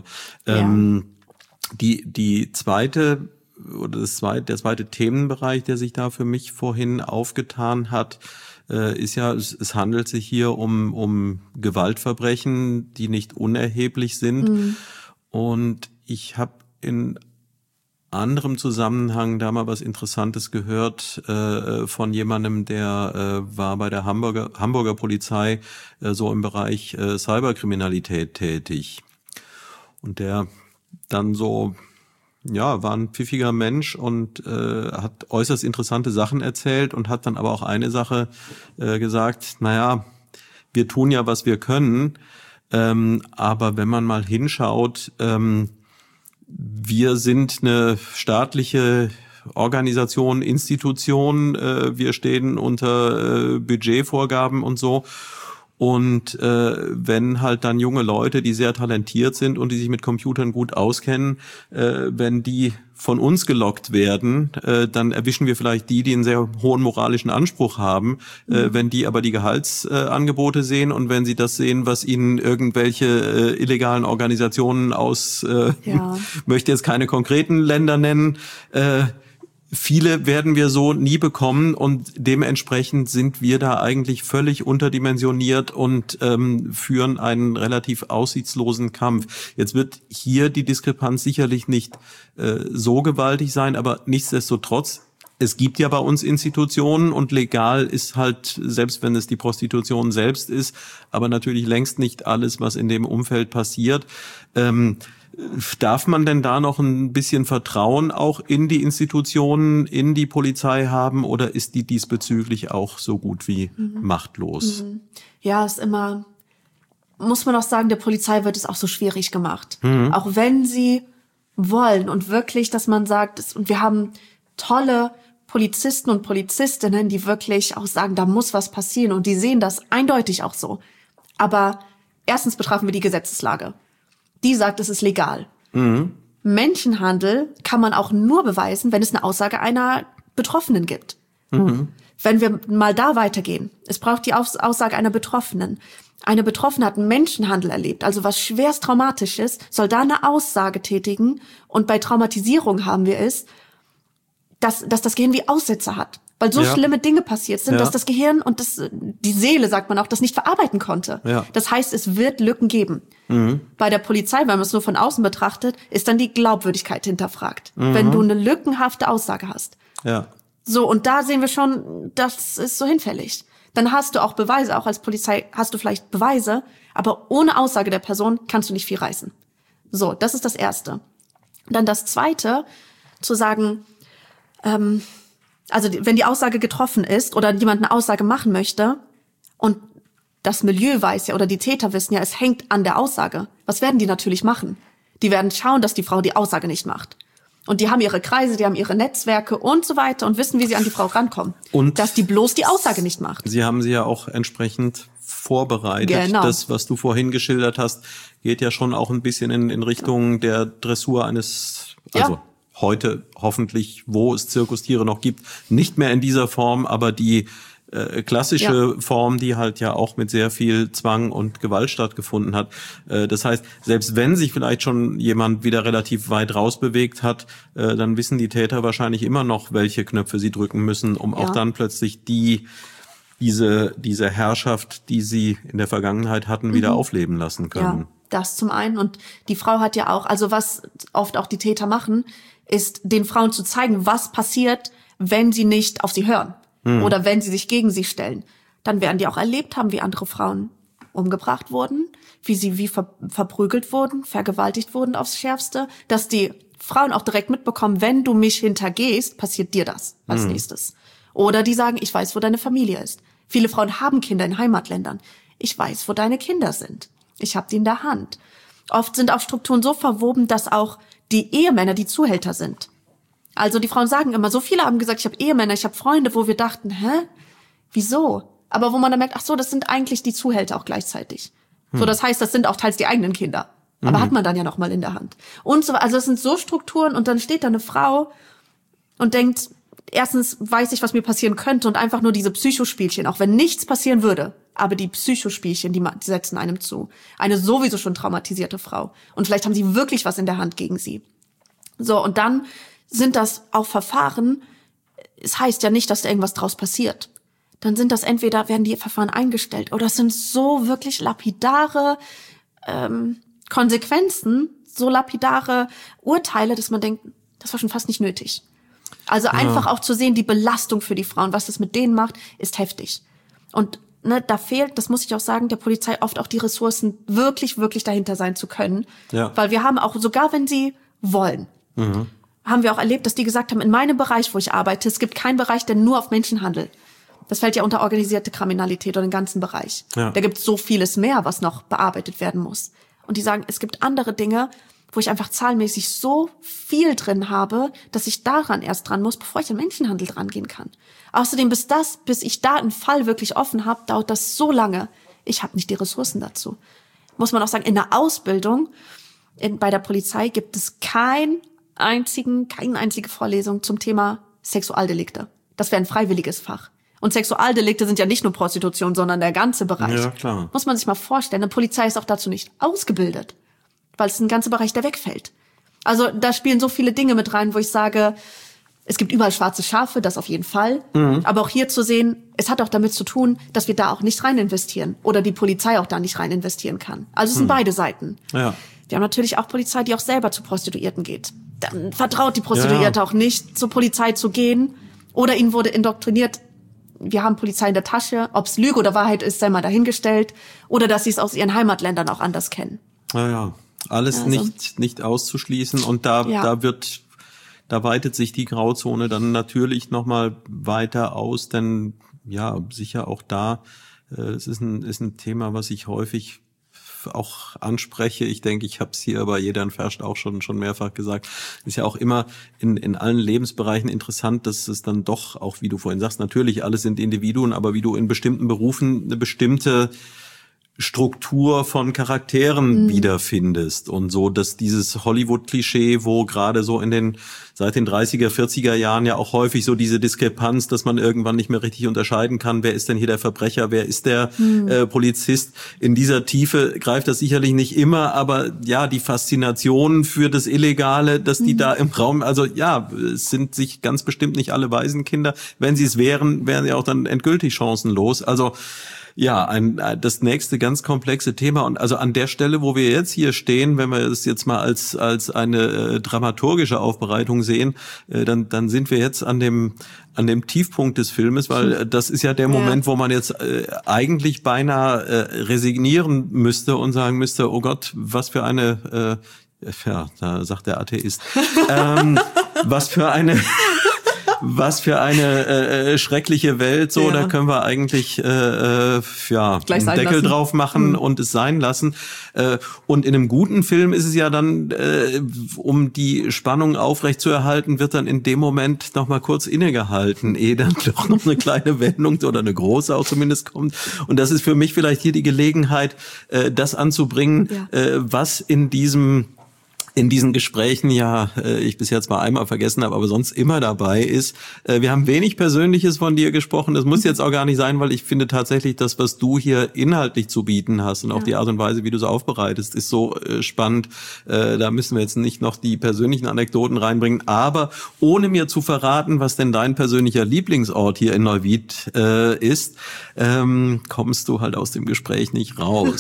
Die zweite oder der zweite Themenbereich, der sich da für mich vorhin aufgetan hat, ist ja, es handelt sich hier um Gewaltverbrechen, die nicht unerheblich sind. Und ich habe in anderem Zusammenhang da mal was Interessantes gehört von jemandem, der war bei der Hamburger Polizei so im Bereich Cyberkriminalität tätig. Und der dann so, war ein pfiffiger Mensch und hat äußerst interessante Sachen erzählt und hat dann aber auch eine Sache gesagt, wir tun ja, was wir können, aber wenn man mal hinschaut, wir sind eine staatliche Organisation, Institution, wir stehen unter Budgetvorgaben und so. Und wenn halt dann junge Leute, die sehr talentiert sind und die sich mit Computern gut auskennen, wenn die von uns gelockt werden, dann erwischen wir vielleicht die einen sehr hohen moralischen Anspruch haben. Wenn die aber die Gehaltsangebote sehen und wenn sie das sehen, was ihnen irgendwelche illegalen Organisationen aus, möchte jetzt keine konkreten Länder nennen, viele werden wir so nie bekommen und dementsprechend sind wir da eigentlich völlig unterdimensioniert und führen einen relativ aussichtslosen Kampf. Jetzt wird hier die Diskrepanz sicherlich nicht so gewaltig sein, aber nichtsdestotrotz, es gibt ja bei uns Institutionen und legal ist halt, selbst wenn es die Prostitution selbst ist, aber natürlich längst nicht alles, was in dem Umfeld passiert. Darf man denn da noch ein bisschen Vertrauen auch in die Institutionen, in die Polizei haben oder ist die diesbezüglich auch so gut wie machtlos? Ja, ist immer, muss man auch sagen, der Polizei wird es auch so schwierig gemacht. Auch wenn sie wollen und wirklich, dass man sagt, und wir haben tolle Polizisten und Polizistinnen, die wirklich auch sagen, da muss was passieren und die sehen das eindeutig auch so. Aber erstens betrachten wir die Gesetzeslage. Die sagt, es ist legal. Menschenhandel kann man auch nur beweisen, wenn es eine Aussage einer Betroffenen gibt. Wenn wir mal da weitergehen, es braucht die Aussage einer Betroffenen. Eine Betroffene hat einen Menschenhandel erlebt, also was schwerst Traumatisches, soll da eine Aussage tätigen. Und bei Traumatisierung haben wir es, dass das Gehirn wie Aussetzer hat. Weil so schlimme Dinge passiert sind, dass das Gehirn und die Seele, sagt man auch, das nicht verarbeiten konnte. Ja. Das heißt, es wird Lücken geben. Bei der Polizei, wenn man es nur von außen betrachtet, ist dann die Glaubwürdigkeit hinterfragt. Wenn du eine lückenhafte Aussage hast. Ja. So, und da sehen wir schon, das ist so hinfällig. Dann hast du auch Beweise, auch als Polizei hast du vielleicht Beweise, aber ohne Aussage der Person kannst du nicht viel reißen. So, das ist das Erste. Dann das Zweite, zu sagen, also wenn die Aussage getroffen ist oder jemand eine Aussage machen möchte und das Milieu weiß ja oder die Täter wissen ja, es hängt an der Aussage. Was werden die natürlich machen? Die werden schauen, dass die Frau die Aussage nicht macht. Und die haben ihre Kreise, die haben ihre Netzwerke und so weiter und wissen, wie sie an die Frau rankommen. Und dass die bloß die Aussage nicht macht. Sie haben sie ja auch entsprechend vorbereitet. Genau. Das, was du vorhin geschildert hast, geht ja schon auch ein bisschen in Richtung der Dressur eines, also heute hoffentlich, wo es Zirkustiere noch gibt, nicht mehr in dieser Form, aber die klassische Form, die halt ja auch mit sehr viel Zwang und Gewalt stattgefunden hat. Das heißt, selbst wenn sich vielleicht schon jemand wieder relativ weit rausbewegt hat, dann wissen die Täter wahrscheinlich immer noch, welche Knöpfe sie drücken müssen, um auch dann plötzlich diese Herrschaft, die sie in der Vergangenheit hatten, wieder aufleben lassen können. Ja, das zum einen. Und die Frau hat ja auch, also was oft auch die Täter machen, ist den Frauen zu zeigen, was passiert, wenn sie nicht auf sie hören. Oder wenn sie sich gegen sie stellen. Dann werden die auch erlebt haben, wie andere Frauen umgebracht wurden, wie sie verprügelt wurden, vergewaltigt wurden aufs Schärfste, dass die Frauen auch direkt mitbekommen, wenn du mich hintergehst, passiert dir das als nächstes. Oder die sagen, ich weiß, wo deine Familie ist. Viele Frauen haben Kinder in Heimatländern. Ich weiß, wo deine Kinder sind. Ich habe die in der Hand. Oft sind auch Strukturen so verwoben, dass auch die Ehemänner die Zuhälter sind. Also die Frauen sagen immer, so viele haben gesagt, ich habe Ehemänner, ich habe Freunde, wo wir dachten, wieso? Aber wo man dann merkt, ach so, das sind eigentlich die Zuhälter auch gleichzeitig. So, das heißt, das sind auch teils die eigenen Kinder. Aber hat man dann ja noch mal in der Hand. Und so, also es sind so Strukturen und dann steht da eine Frau und denkt, erstens weiß ich, was mir passieren könnte und einfach nur diese Psychospielchen, auch wenn nichts passieren würde. Aber die Psychospielchen, die setzen einem zu. Eine sowieso schon traumatisierte Frau. Und vielleicht haben sie wirklich was in der Hand gegen sie. So, und dann sind das auch Verfahren, es heißt ja nicht, dass da irgendwas draus passiert. Dann sind das entweder, werden die Verfahren eingestellt oder es sind so wirklich lapidare Konsequenzen, so lapidare Urteile, dass man denkt, das war schon fast nicht nötig. Also einfach auch zu sehen, die Belastung für die Frauen, was das mit denen macht, ist heftig. Und da fehlt, das muss ich auch sagen, der Polizei oft auch die Ressourcen, wirklich, wirklich dahinter sein zu können. Ja. Weil wir haben auch, sogar wenn sie wollen, haben wir auch erlebt, dass die gesagt haben, in meinem Bereich, wo ich arbeite, es gibt keinen Bereich, der nur auf Menschen handelt. Das fällt ja unter organisierte Kriminalität oder den ganzen Bereich. Ja. Da gibt es so vieles mehr, was noch bearbeitet werden muss. Und die sagen, es gibt andere Dinge, wo ich einfach zahlenmäßig so viel drin habe, dass ich daran erst dran muss, bevor ich an Menschenhandel dran gehen kann. Außerdem, bis ich da einen Fall wirklich offen habe, dauert das so lange. Ich habe nicht die Ressourcen dazu. Muss man auch sagen, in der Ausbildung bei der Polizei gibt es keine einzige Vorlesung zum Thema Sexualdelikte. Das wäre ein freiwilliges Fach. Und Sexualdelikte sind ja nicht nur Prostitution, sondern der ganze Bereich. Ja, klar. Muss man sich mal vorstellen. Eine Polizei ist auch dazu nicht ausgebildet, weil es ein ganzer Bereich, der wegfällt. Also da spielen so viele Dinge mit rein, wo ich sage, es gibt überall schwarze Schafe, das auf jeden Fall. Aber auch hier zu sehen, es hat auch damit zu tun, dass wir da auch nicht rein investieren oder die Polizei auch da nicht rein investieren kann. Also es sind beide Seiten. Ja. Wir haben natürlich auch Polizei, die auch selber zu Prostituierten geht. Dann vertraut die Prostituierte auch nicht, zur Polizei zu gehen. Oder ihnen wurde indoktriniert, wir haben Polizei in der Tasche. Ob es Lüge oder Wahrheit ist, sei mal dahingestellt. Oder dass sie es aus ihren Heimatländern auch anders kennen. Ja, alles also nicht auszuschließen. Und da weitet sich die Grauzone dann natürlich nochmal weiter aus. Denn ja, sicher auch da, es ist ein Thema, was ich häufig auch anspreche. Ich denke, ich habe es hier bei Jedern Ferscht auch schon mehrfach gesagt. Ist ja auch immer in allen Lebensbereichen interessant, dass es dann doch auch, wie du vorhin sagst, natürlich alles sind Individuen, aber wie du in bestimmten Berufen eine bestimmte Struktur von Charakteren wiederfindest und so, dass dieses Hollywood-Klischee, wo gerade so seit den 30er, 40er Jahren ja auch häufig so diese Diskrepanz, dass man irgendwann nicht mehr richtig unterscheiden kann, wer ist denn hier der Verbrecher, wer ist der Polizist. In dieser Tiefe greift das sicherlich nicht immer, aber ja, die Faszination für das Illegale, dass die da im Raum, also ja, es sind sich ganz bestimmt nicht alle Waisenkinder. Wenn sie es wären sie auch dann endgültig chancenlos. Also ja, das nächste ganz komplexe Thema. Und also an der Stelle, wo wir jetzt hier stehen, wenn wir es jetzt mal als eine dramaturgische Aufbereitung sehen, dann sind wir jetzt an dem Tiefpunkt des Filmes, weil das ist ja der Moment, wo man jetzt eigentlich beinahe resignieren müsste und sagen müsste, oh Gott, was für eine, ja, da sagt der Atheist, was für eine schreckliche Welt, so, da können wir eigentlich einen Deckel drauf machen und es sein lassen. Und in einem guten Film ist es ja dann, um die Spannung aufrechtzuerhalten, wird dann in dem Moment noch mal kurz innegehalten, ehe dann doch noch eine kleine Wendung oder eine große auch zumindest kommt. Und das ist für mich vielleicht hier die Gelegenheit, das anzubringen, was in diesen Gesprächen ich bis jetzt mal einmal vergessen habe, aber sonst immer dabei ist. Wir haben wenig Persönliches von dir gesprochen. Das muss jetzt auch gar nicht sein, weil ich finde tatsächlich, das, was du hier inhaltlich zu bieten hast und auch die Art und Weise, wie du es aufbereitest, ist so spannend. Da müssen wir jetzt nicht noch die persönlichen Anekdoten reinbringen. Aber ohne mir zu verraten, was denn dein persönlicher Lieblingsort hier in Neuwied ist, kommst du halt aus dem Gespräch nicht raus.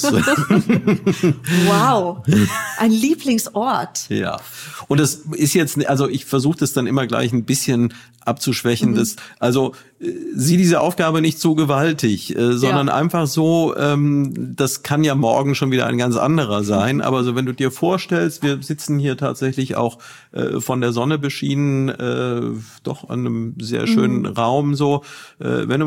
Wow, ein Lieblingsort. Ja, und das ist jetzt, also ich versuche das dann immer gleich ein bisschen abzuschwächen. Sieh diese Aufgabe nicht zu gewaltig, sondern einfach so, das kann ja morgen schon wieder ein ganz anderer sein, aber so wenn du dir vorstellst, wir sitzen hier tatsächlich auch von der Sonne beschienen, doch an einem sehr schönen Raum so, wenn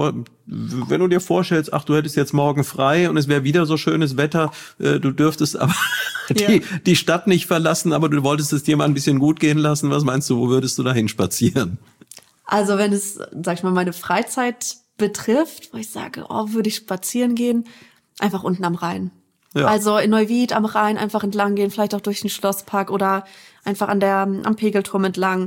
du dir vorstellst, ach, du hättest jetzt morgen frei und es wäre wieder so schönes Wetter, du dürftest aber die Stadt nicht verlassen, aber du wolltest es dir mal ein bisschen gut gehen lassen, was meinst du, wo würdest du dahin spazieren? Also wenn es, sag ich mal, meine Freizeit betrifft, wo ich sage, würde ich spazieren gehen, einfach unten am Rhein. Ja. Also in Neuwied am Rhein einfach entlang gehen, vielleicht auch durch den Schlosspark oder einfach am Pegelturm entlang.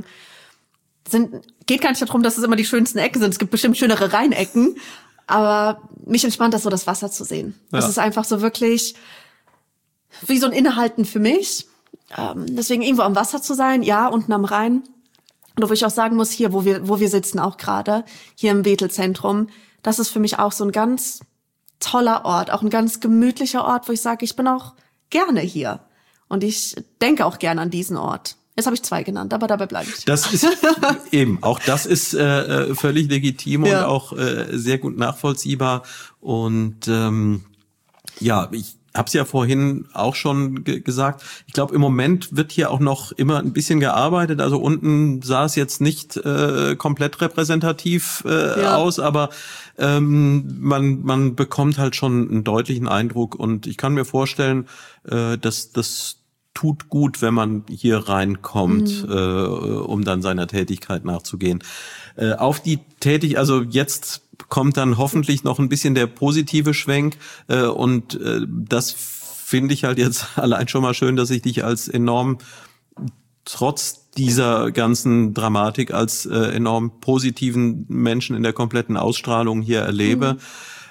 Geht gar nicht darum, dass es immer die schönsten Ecken sind. Es gibt bestimmt schönere Rheinecken, aber mich entspannt das so, das Wasser zu sehen. Ja. Das ist einfach so wirklich wie so ein Innehalten für mich. Deswegen irgendwo am Wasser zu sein, ja, unten am Rhein. Und wo ich auch sagen muss, hier, wo wir sitzen auch gerade, hier im Bethel-Zentrum, das ist für mich auch so ein ganz toller Ort, auch ein ganz gemütlicher Ort, wo ich sage, ich bin auch gerne hier. Und ich denke auch gerne an diesen Ort. Jetzt habe ich 2 genannt, aber dabei bleibe ich. Das ist eben, auch das ist völlig legitim und auch sehr gut nachvollziehbar. Und ich habe es ja vorhin auch schon gesagt. Ich glaube, im Moment wird hier auch noch immer ein bisschen gearbeitet. Also unten sah es jetzt nicht komplett repräsentativ aus, aber man bekommt halt schon einen deutlichen Eindruck. Und ich kann mir vorstellen, dass das tut gut, wenn man hier reinkommt, um dann seiner Tätigkeit nachzugehen. Auf die also jetzt kommt dann hoffentlich noch ein bisschen der positive Schwenk und das finde ich halt jetzt allein schon mal schön, dass ich dich als enorm, trotz dieser ganzen Dramatik, als enorm positiven Menschen in der kompletten Ausstrahlung hier erlebe.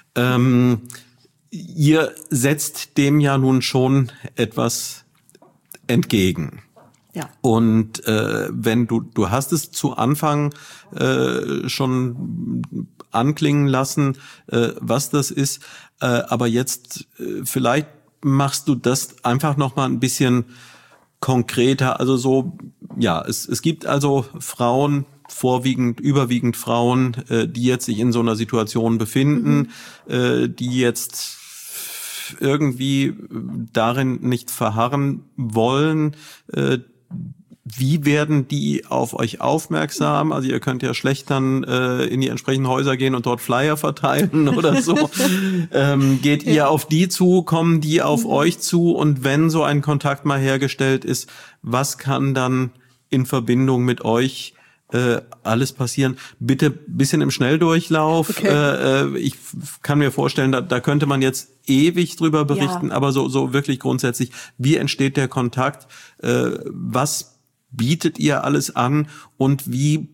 Ihr setzt dem ja nun schon etwas entgegen. Ja. Und wenn du hast es zu Anfang schon anklingen lassen, was das ist, aber jetzt vielleicht machst du das einfach noch mal ein bisschen konkreter. Also so, ja, es gibt also Frauen, überwiegend Frauen, die jetzt sich in so einer Situation befinden, die jetzt irgendwie darin nicht verharren wollen. Wie werden die auf euch aufmerksam? Also ihr könnt ja schlecht dann in die entsprechenden Häuser gehen und dort Flyer verteilen oder so. Geht ihr auf die zu? Kommen die auf euch zu? Und wenn so ein Kontakt mal hergestellt ist, was kann dann in Verbindung mit euch alles passieren. Bitte bisschen im Schnelldurchlauf. Okay. Ich kann mir vorstellen, da könnte man jetzt ewig drüber berichten, aber so wirklich grundsätzlich, wie entsteht der Kontakt? Was bietet ihr alles an und wie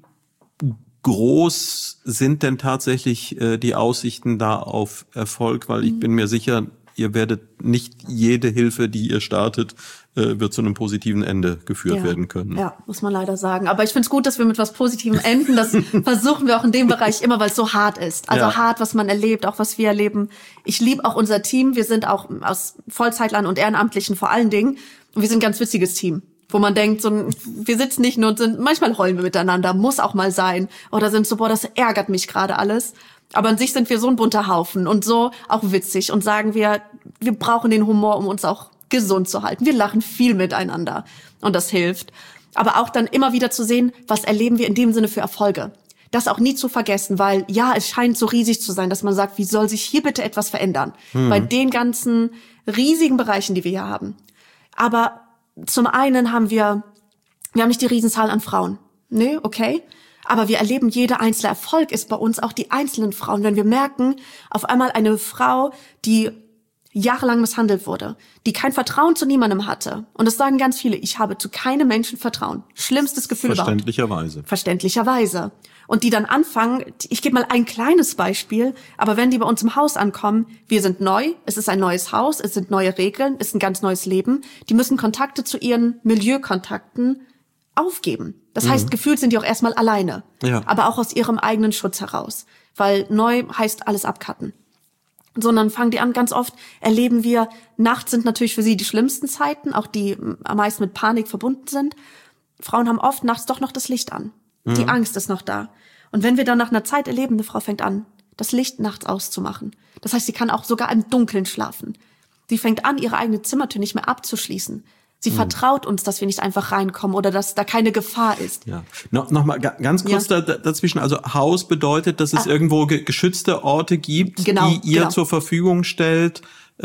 groß sind denn tatsächlich die Aussichten da auf Erfolg? Weil ich bin mir sicher, ihr werdet nicht jede Hilfe, die ihr startet, wird zu einem positiven Ende geführt werden können. Ja, muss man leider sagen. Aber ich finde es gut, dass wir mit was Positivem enden. Das versuchen wir auch in dem Bereich immer, weil es so hart ist. Also hart, was man erlebt, auch was wir erleben. Ich liebe auch unser Team. Wir sind auch aus Vollzeitlern und Ehrenamtlichen vor allen Dingen. Und wir sind ein ganz witziges Team, wo man denkt, wir sitzen nicht nur und sind, manchmal heulen wir miteinander, muss auch mal sein. Oder sind so, das ärgert mich gerade alles. Aber an sich sind wir so ein bunter Haufen und so auch witzig und sagen wir brauchen den Humor, um uns auch gesund zu halten. Wir lachen viel miteinander und das hilft. Aber auch dann immer wieder zu sehen, was erleben wir in dem Sinne für Erfolge. Das auch nie zu vergessen, weil es scheint so riesig zu sein, dass man sagt, wie soll sich hier bitte etwas verändern? Bei den ganzen riesigen Bereichen, die wir hier haben. Aber zum einen haben wir nicht die Riesenzahl an Frauen. Nee, okay. Aber wir erleben, jeder einzelne Erfolg ist bei uns auch die einzelnen Frauen. Wenn wir merken, auf einmal eine Frau, die jahrelang misshandelt wurde, die kein Vertrauen zu niemandem hatte. Und das sagen ganz viele, ich habe zu keinem Menschen Vertrauen. Schlimmstes Gefühl überhaupt. Verständlicherweise. Und die dann anfangen, ich gebe mal ein kleines Beispiel, aber wenn die bei uns im Haus ankommen, wir sind neu, es ist ein neues Haus, es sind neue Regeln, es ist ein ganz neues Leben, die müssen Kontakte zu ihren Milieukontakten aufgeben. Das heißt, gefühlt sind die auch erstmal alleine, aber auch aus ihrem eigenen Schutz heraus, weil neu heißt alles abcutten. Sondern fangen die an, ganz oft erleben wir, nachts sind natürlich für sie die schlimmsten Zeiten, auch die am meisten mit Panik verbunden sind. Frauen haben oft nachts doch noch das Licht an. Die Angst ist noch da. Und wenn wir dann nach einer Zeit erleben, eine Frau fängt an, das Licht nachts auszumachen. Das heißt, sie kann auch sogar im Dunkeln schlafen. Sie fängt an, ihre eigene Zimmertür nicht mehr abzuschließen. Sie vertraut uns, dass wir nicht einfach reinkommen oder dass da keine Gefahr ist. Ja. Noch mal ganz kurz dazwischen. Also Haus bedeutet, dass es irgendwo geschützte Orte gibt, die ihr zur Verfügung stellt,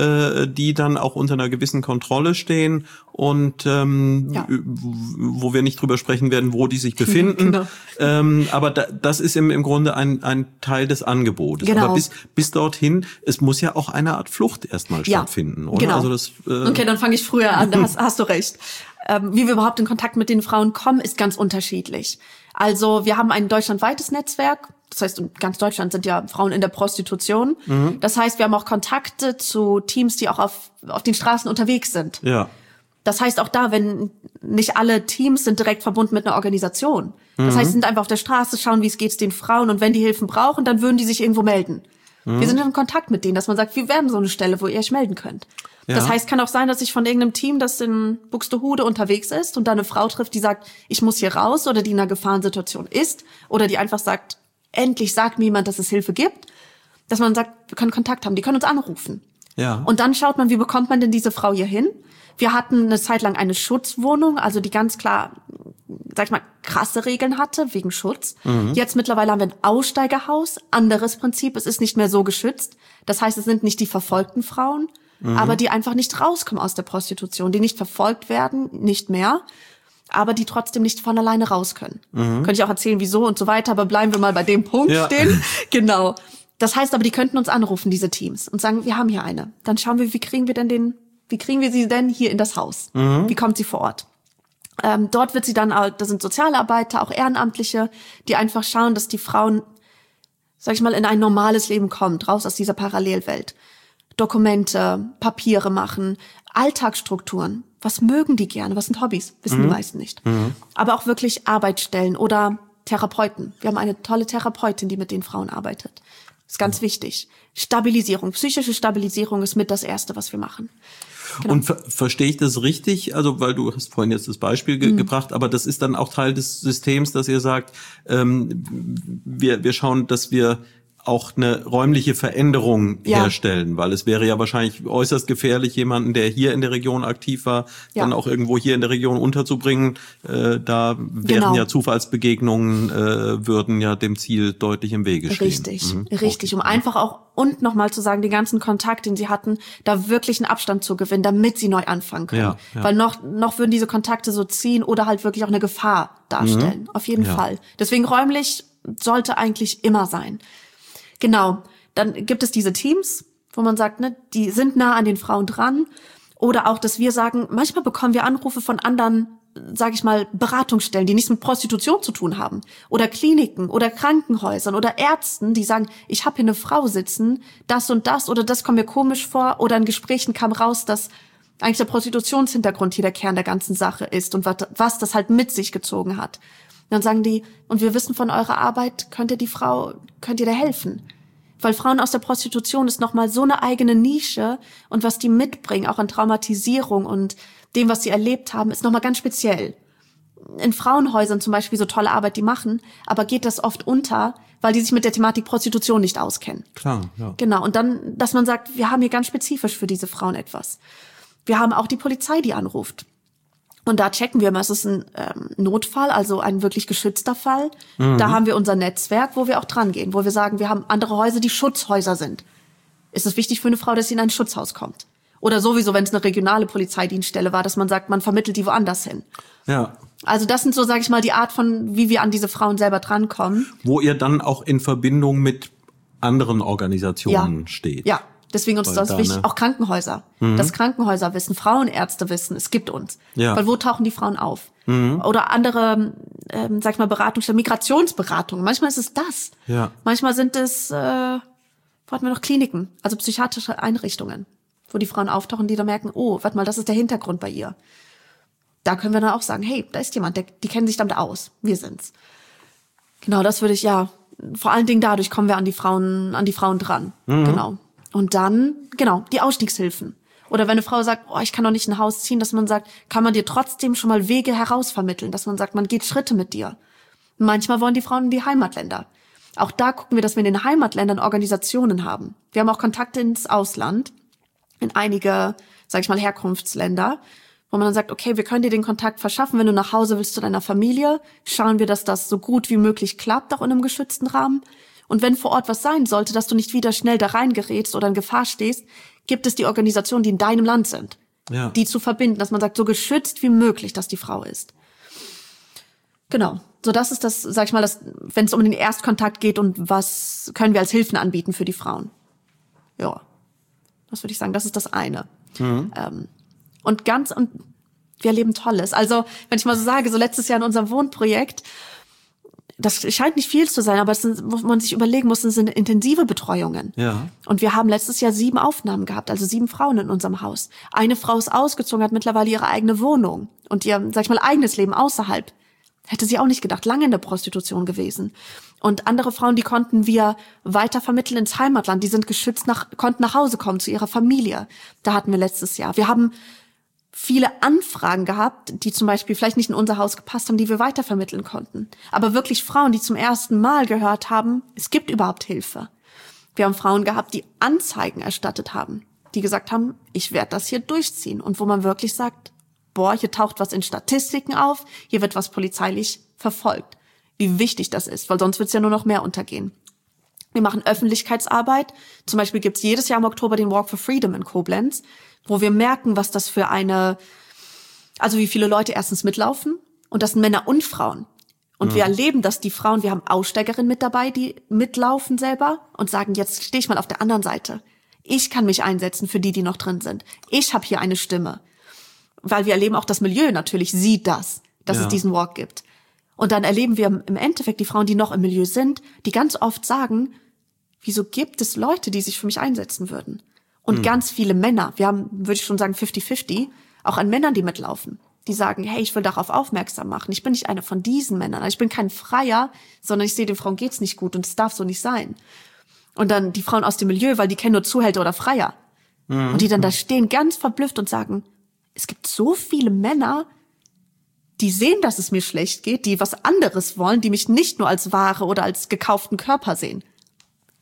die dann auch unter einer gewissen Kontrolle stehen und wo wir nicht drüber sprechen werden, wo die sich befinden. Aber das ist im Grunde ein Teil des Angebotes. Genau. Aber bis dorthin, es muss ja auch eine Art Flucht erstmal stattfinden, oder? Genau. Also das, okay, dann fange ich früher an, da hast du recht. Wie wir überhaupt in Kontakt mit den Frauen kommen, ist ganz unterschiedlich. Also wir haben ein deutschlandweites Netzwerk. Das heißt, in ganz Deutschland sind ja Frauen in der Prostitution. Das heißt, wir haben auch Kontakte zu Teams, die auch auf den Straßen unterwegs sind. Ja. Das heißt auch da, wenn nicht alle Teams sind direkt verbunden mit einer Organisation. Das heißt, sie sind einfach auf der Straße, schauen, wie es geht den Frauen und wenn die Hilfen brauchen, dann würden die sich irgendwo melden. Wir sind in Kontakt mit denen, dass man sagt, wir werden so eine Stelle, wo ihr euch melden könnt. Ja. Das heißt, kann auch sein, dass ich von irgendeinem Team, das in Buxtehude unterwegs ist und da eine Frau trifft, die sagt, ich muss hier raus oder die in einer Gefahrensituation ist oder die einfach sagt, endlich sagt mir jemand, dass es Hilfe gibt, dass man sagt, wir können Kontakt haben, die können uns anrufen. Ja. Und dann schaut man, wie bekommt man denn diese Frau hier hin? Wir hatten eine Zeit lang eine Schutzwohnung, also die ganz klar, sag ich mal, krasse Regeln hatte, wegen Schutz. Jetzt mittlerweile haben wir ein Aussteigerhaus, anderes Prinzip, es ist nicht mehr so geschützt. Das heißt, es sind nicht die verfolgten Frauen, aber die einfach nicht rauskommen aus der Prostitution, die nicht verfolgt werden, nicht mehr, aber die trotzdem nicht von alleine raus können. Könnte ich auch erzählen, wieso und so weiter, aber bleiben wir mal bei dem Punkt stehen. Genau. Das heißt aber, die könnten uns anrufen, diese Teams, und sagen, wir haben hier eine. Dann schauen wir, wie kriegen wir sie denn hier in das Haus? Wie kommt sie vor Ort? Dort wird sie dann, da sind Sozialarbeiter, auch Ehrenamtliche, die einfach schauen, dass die Frauen, sag ich mal, in ein normales Leben kommen, raus aus dieser Parallelwelt. Dokumente, Papiere machen, Alltagsstrukturen. Was mögen die gerne? Was sind Hobbys? Wissen die meisten nicht. Aber auch wirklich Arbeitsstellen oder Therapeuten. Wir haben eine tolle Therapeutin, die mit den Frauen arbeitet. Das ist ganz wichtig. Stabilisierung, psychische Stabilisierung ist mit das Erste, was wir machen. Genau. Und verstehe ich das richtig? Also, weil du hast vorhin jetzt das Beispiel gebracht, aber das ist dann auch Teil des Systems, dass ihr sagt, wir schauen, dass wir auch eine räumliche Veränderung herstellen, weil es wäre ja wahrscheinlich äußerst gefährlich, jemanden, der hier in der Region aktiv war, dann auch irgendwo hier in der Region unterzubringen. Da wären ja Zufallsbegegnungen, würden ja dem Ziel deutlich im Wege stehen. Richtig. Um einfach auch, und nochmal zu sagen, den ganzen Kontakt, den sie hatten, da wirklich einen Abstand zu gewinnen, damit sie neu anfangen können. Ja. Weil noch würden diese Kontakte so ziehen oder halt wirklich auch eine Gefahr darstellen. Auf jeden Fall. Deswegen räumlich sollte eigentlich immer sein. Genau. Dann gibt es diese Teams, wo man sagt, ne, die sind nah an den Frauen dran. Oder auch, dass wir sagen, manchmal bekommen wir Anrufe von anderen, sage ich mal, Beratungsstellen, die nichts mit Prostitution zu tun haben. Oder Kliniken oder Krankenhäusern oder Ärzten, die sagen, ich habe hier eine Frau sitzen, das und das oder das kommt mir komisch vor. Oder in Gesprächen kam raus, dass eigentlich der Prostitutionshintergrund hier der Kern der ganzen Sache ist und was das halt mit sich gezogen hat. Dann sagen die, und wir wissen von eurer Arbeit, könnt ihr da helfen? Weil Frauen aus der Prostitution ist nochmal so eine eigene Nische und was die mitbringen, auch an Traumatisierung und dem, was sie erlebt haben, ist nochmal ganz speziell. In Frauenhäusern zum Beispiel so tolle Arbeit, die machen, aber geht das oft unter, weil die sich mit der Thematik Prostitution nicht auskennen. Klar, ja. Genau, und dann, dass man sagt, wir haben hier ganz spezifisch für diese Frauen etwas. Wir haben auch die Polizei, die anruft. Und da checken wir immer, es ist ein Notfall, also ein wirklich geschützter Fall. Da haben wir unser Netzwerk, wo wir auch dran gehen, wo wir sagen, wir haben andere Häuser, die Schutzhäuser sind. Ist es wichtig für eine Frau, dass sie in ein Schutzhaus kommt? Oder sowieso, wenn es eine regionale Polizeidienststelle war, dass man sagt, man vermittelt die woanders hin. Ja. Also das sind so, sage ich mal, die Art von, wie wir an diese Frauen selber drankommen. Wo ihr dann auch in Verbindung mit anderen Organisationen steht. Ja. Deswegen uns das wichtig, auch Krankenhäuser. Das Krankenhäuser wissen, Frauenärzte wissen, es gibt uns. Ja. Weil wo tauchen die Frauen auf? Oder andere, sag ich mal, Beratungsstellen, Migrationsberatung. Manchmal ist es das. Ja. Manchmal sind es, wo hatten wir noch Kliniken, also psychiatrische Einrichtungen, wo die Frauen auftauchen, die dann merken, oh, warte mal, das ist der Hintergrund bei ihr. Da können wir dann auch sagen, hey, da ist jemand, die kennen sich damit aus. Wir sind's. Genau, das würde ich, vor allen Dingen dadurch kommen wir an die Frauen dran. Genau. Und dann, genau, die Ausstiegshilfen. Oder wenn eine Frau sagt, oh, ich kann doch nicht ein Haus ziehen, dass man sagt, kann man dir trotzdem schon mal Wege herausvermitteln, dass man sagt, man geht Schritte mit dir. Manchmal wollen die Frauen in die Heimatländer. Auch da gucken wir, dass wir in den Heimatländern Organisationen haben. Wir haben auch Kontakte ins Ausland, in einige, sag ich mal, Herkunftsländer, wo man dann sagt, okay, wir können dir den Kontakt verschaffen, wenn du nach Hause willst zu deiner Familie, schauen wir, dass das so gut wie möglich klappt, auch in einem geschützten Rahmen. Und wenn vor Ort was sein sollte, dass du nicht wieder schnell da reingerätst oder in Gefahr stehst, gibt es die Organisationen, die in deinem Land sind. Ja. Die zu verbinden, dass man sagt, so geschützt wie möglich, dass die Frau ist. Genau. So, das ist das, sag ich mal, das, wenn es um den Erstkontakt geht und was können wir als Hilfen anbieten für die Frauen. Ja. Das würde ich sagen, das ist das eine. Und wir erleben Tolles. Also, wenn ich mal so sage, so letztes Jahr in unserem Wohnprojekt, das scheint nicht viel zu sein, aber es sind, wo man sich überlegen muss, das sind intensive Betreuungen. Ja. Und wir haben letztes Jahr 7 Aufnahmen gehabt, also 7 Frauen in unserem Haus. Eine Frau ist ausgezogen, hat mittlerweile ihre eigene Wohnung und ihr, sag ich mal, eigenes Leben außerhalb. Hätte sie auch nicht gedacht, lange in der Prostitution gewesen. Und andere Frauen, die konnten wir weitervermitteln ins Heimatland, die sind geschützt, konnten nach Hause kommen zu ihrer Familie. Da hatten wir letztes Jahr. Wir haben viele Anfragen gehabt, die zum Beispiel vielleicht nicht in unser Haus gepasst haben, die wir weitervermitteln konnten. Aber wirklich Frauen, die zum ersten Mal gehört haben, es gibt überhaupt Hilfe. Wir haben Frauen gehabt, die Anzeigen erstattet haben, die gesagt haben, ich werde das hier durchziehen. Und wo man wirklich sagt, boah, hier taucht was in Statistiken auf, hier wird was polizeilich verfolgt. Wie wichtig das ist, weil sonst wird es ja nur noch mehr untergehen. Wir machen Öffentlichkeitsarbeit. Zum Beispiel gibt es jedes Jahr im Oktober den Walk for Freedom in Koblenz, wo wir merken, was das für also wie viele Leute erstens mitlaufen, und das sind Männer und Frauen. Und wir erleben, dass die Frauen, wir haben Aussteigerinnen mit dabei, die mitlaufen selber und sagen, jetzt stehe ich mal auf der anderen Seite. Ich kann mich einsetzen für die noch drin sind. Ich habe hier eine Stimme. Weil wir erleben auch, das Milieu natürlich sieht dass es diesen Walk gibt. Und dann erleben wir im Endeffekt die Frauen, die noch im Milieu sind, die ganz oft sagen, wieso gibt es Leute, die sich für mich einsetzen würden? Und ganz viele Männer, wir haben, würde ich schon sagen, 50-50, auch an Männern, die mitlaufen, die sagen, hey, ich will darauf aufmerksam machen. Ich bin nicht einer von diesen Männern. Ich bin kein Freier, sondern ich sehe, den Frauen geht's nicht gut und es darf so nicht sein. Und dann die Frauen aus dem Milieu, weil die kennen nur Zuhälter oder Freier. Und die dann da stehen, ganz verblüfft und sagen, es gibt so viele Männer, die sehen, dass es mir schlecht geht, die was anderes wollen, die mich nicht nur als Ware oder als gekauften Körper sehen.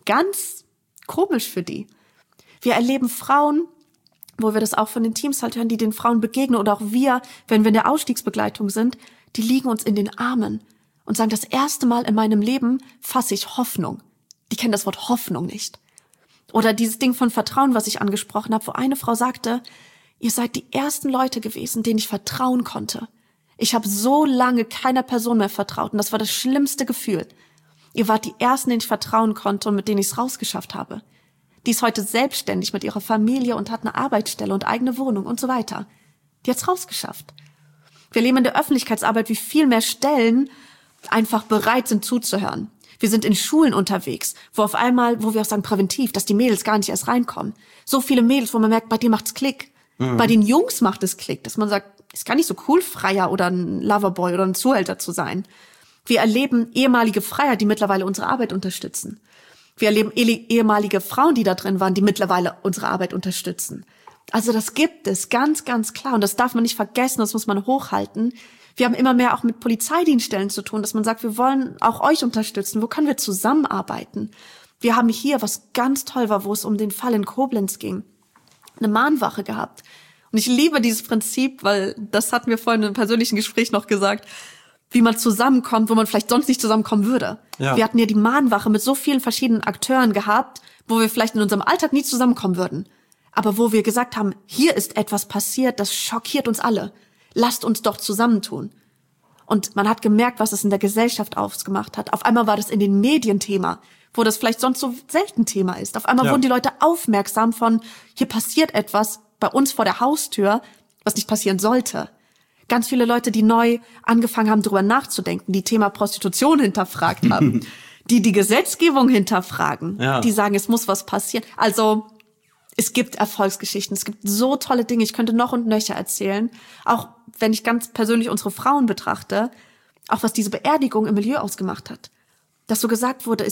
ganz komisch für die. Wir erleben Frauen, wo wir das auch von den Teams halt hören, die den Frauen begegnen oder auch wir, wenn wir in der Ausstiegsbegleitung sind, die liegen uns in den Armen und sagen, das erste Mal in meinem Leben fasse ich Hoffnung. Die kennen das Wort Hoffnung nicht. Oder dieses Ding von Vertrauen, was ich angesprochen habe, wo eine Frau sagte, ihr seid die ersten Leute gewesen, denen ich vertrauen konnte. Ich habe so lange keiner Person mehr vertraut und das war das schlimmste Gefühl. Ihr wart die ersten, denen ich vertrauen konnte und mit denen ich es rausgeschafft habe. Die ist heute selbstständig mit ihrer Familie und hat eine Arbeitsstelle und eigene Wohnung und so weiter. Die hat's rausgeschafft. Wir erleben in der Öffentlichkeitsarbeit, wie viel mehr Stellen einfach bereit sind zuzuhören. Wir sind in Schulen unterwegs, wo auf einmal, wo wir auch sagen präventiv, dass die Mädels gar nicht erst reinkommen. So viele Mädels, wo man merkt, bei denen macht's Klick. Bei den Jungs macht es Klick, dass man sagt, ist gar nicht so cool, Freier oder ein Loverboy oder ein Zuhälter zu sein. Wir erleben ehemalige Freier, die mittlerweile unsere Arbeit unterstützen. Wir erleben ehemalige Frauen, die da drin waren, die mittlerweile unsere Arbeit unterstützen. Also das gibt es ganz, ganz klar. Und das darf man nicht vergessen, das muss man hochhalten. Wir haben immer mehr auch mit Polizeidienststellen zu tun, dass man sagt, wir wollen auch euch unterstützen. Wo können wir zusammenarbeiten? Wir haben hier, was ganz toll war, wo es um den Fall in Koblenz ging, eine Mahnwache gehabt. Und ich liebe dieses Prinzip, weil das hatten wir vorhin in einem persönlichen Gespräch noch gesagt, wie man zusammenkommt, wo man vielleicht sonst nicht zusammenkommen würde. Ja. Wir hatten ja die Mahnwache mit so vielen verschiedenen Akteuren gehabt, wo wir vielleicht in unserem Alltag nie zusammenkommen würden. Aber wo wir gesagt haben, hier ist etwas passiert, das schockiert uns alle. Lasst uns doch zusammentun. Und man hat gemerkt, was es in der Gesellschaft ausgemacht hat. Auf einmal war das in den Medien Thema, wo das vielleicht sonst so selten Thema ist. Auf einmal wurden die Leute aufmerksam von, hier passiert etwas bei uns vor der Haustür, was nicht passieren sollte. Ganz viele Leute, die neu angefangen haben, darüber nachzudenken, die Thema Prostitution hinterfragt haben, die Gesetzgebung hinterfragen, die sagen, es muss was passieren. Also es gibt Erfolgsgeschichten, es gibt so tolle Dinge, ich könnte noch und nöcher erzählen. Auch wenn ich ganz persönlich unsere Frauen betrachte, auch was diese Beerdigung im Milieu ausgemacht hat. Dass so gesagt wurde,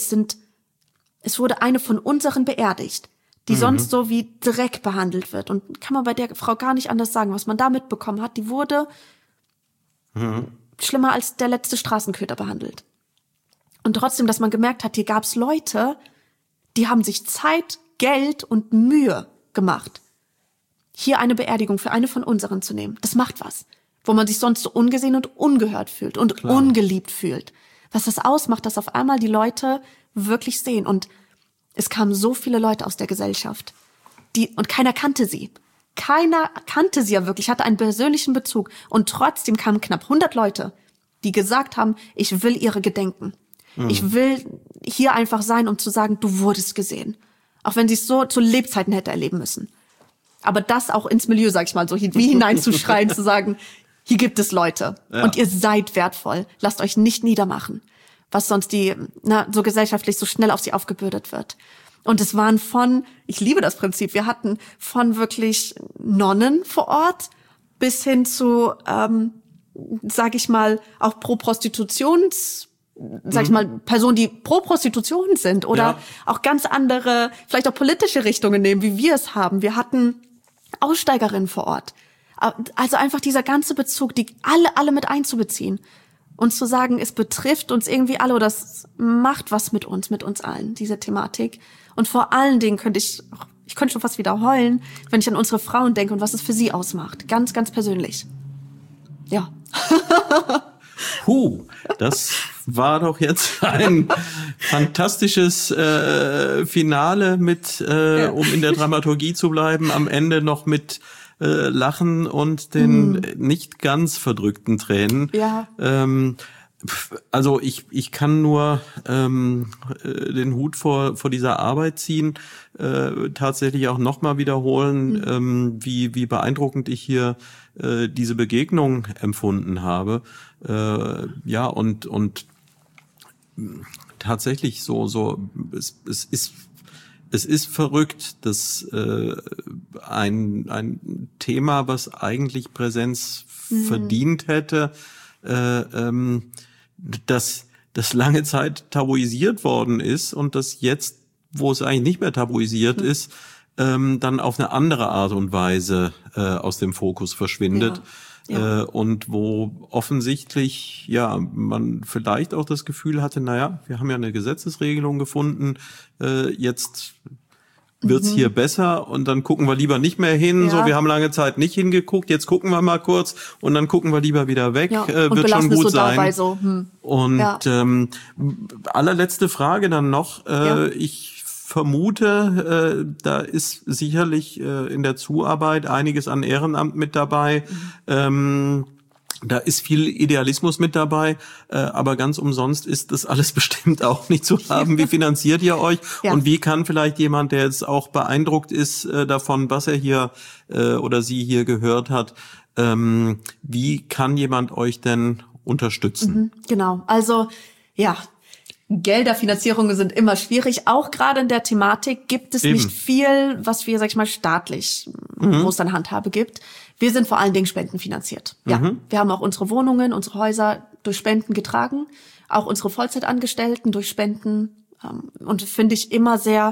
es wurde eine von unseren beerdigt, die sonst so wie Dreck behandelt wird. Und kann man bei der Frau gar nicht anders sagen, was man da mitbekommen hat. Die wurde schlimmer als der letzte Straßenköter behandelt. Und trotzdem, dass man gemerkt hat, hier gab's Leute, die haben sich Zeit, Geld und Mühe gemacht, hier eine Beerdigung für eine von unseren zu nehmen. Das macht was, wo man sich sonst so ungesehen und ungehört fühlt und ungeliebt fühlt. Was das ausmacht, dass auf einmal die Leute wirklich sehen. Und es kamen so viele Leute aus der Gesellschaft, und keiner kannte sie. Keiner kannte sie ja wirklich, hatte einen persönlichen Bezug. Und trotzdem kamen knapp 100 Leute, die gesagt haben, ich will ihre gedenken. Ich will hier einfach sein, um zu sagen, du wurdest gesehen. Auch wenn sie es so zu Lebzeiten hätte erleben müssen. Aber das auch ins Milieu, sag ich mal, so wie hineinzuschreien, zu sagen, hier gibt es Leute und ihr seid wertvoll. Lasst euch nicht niedermachen, was sonst so gesellschaftlich so schnell auf sie aufgebürdet wird. Und es waren ich liebe das Prinzip, wir hatten von wirklich Nonnen vor Ort bis hin zu, sag ich mal, auch Personen, die pro Prostitution sind oder auch ganz andere, vielleicht auch politische Richtungen nehmen, wie wir es haben. Wir hatten Aussteigerinnen vor Ort. Also einfach dieser ganze Bezug, die alle mit einzubeziehen und zu sagen, es betrifft uns irgendwie alle oder es macht was mit uns allen, diese Thematik. Und vor allen Dingen könnte ich schon fast wieder heulen, wenn ich an unsere Frauen denke und was es für sie ausmacht. Ganz, ganz persönlich. Ja. Das war doch jetzt ein fantastisches Finale mit, um in der Dramaturgie zu bleiben, am Ende noch mit Lachen und den nicht ganz verdrückten Tränen. Ja. Also ich kann nur den Hut vor dieser Arbeit ziehen, tatsächlich auch nochmal wiederholen, wie beeindruckend ich hier diese Begegnung empfunden habe. Und tatsächlich es ist verrückt, dass ein Thema, was eigentlich Präsenz verdient hätte, dass das lange Zeit tabuisiert worden ist und das jetzt, wo es eigentlich nicht mehr tabuisiert ist, dann auf eine andere Art und Weise aus dem Fokus verschwindet. Ja. Und wo offensichtlich man vielleicht auch das Gefühl hatte, wir haben ja eine Gesetzesregelung gefunden, jetzt wird's hier besser und dann gucken wir lieber nicht mehr hin. So, wir haben lange Zeit nicht hingeguckt, jetzt gucken wir mal kurz und dann gucken wir lieber wieder weg. Wird schon gut sein. Dabei so. Und allerletzte Frage dann noch. Ich vermute, da ist sicherlich in der Zuarbeit einiges an Ehrenamt mit dabei. Da ist viel Idealismus mit dabei, aber ganz umsonst ist das alles bestimmt auch nicht zu haben. Wie finanziert ihr euch? Ja. Und wie kann vielleicht jemand, der jetzt auch beeindruckt ist davon, was er hier oder sie hier gehört hat, wie kann jemand euch denn unterstützen? Genau, also Gelderfinanzierungen sind immer schwierig. Auch gerade in der Thematik gibt es nicht viel, was wir, staatlich, wo es dann Handhabe gibt. Wir sind vor allen Dingen spendenfinanziert. Ja, wir haben auch unsere Wohnungen, unsere Häuser durch Spenden getragen, auch unsere Vollzeitangestellten durch Spenden. Und finde ich immer sehr,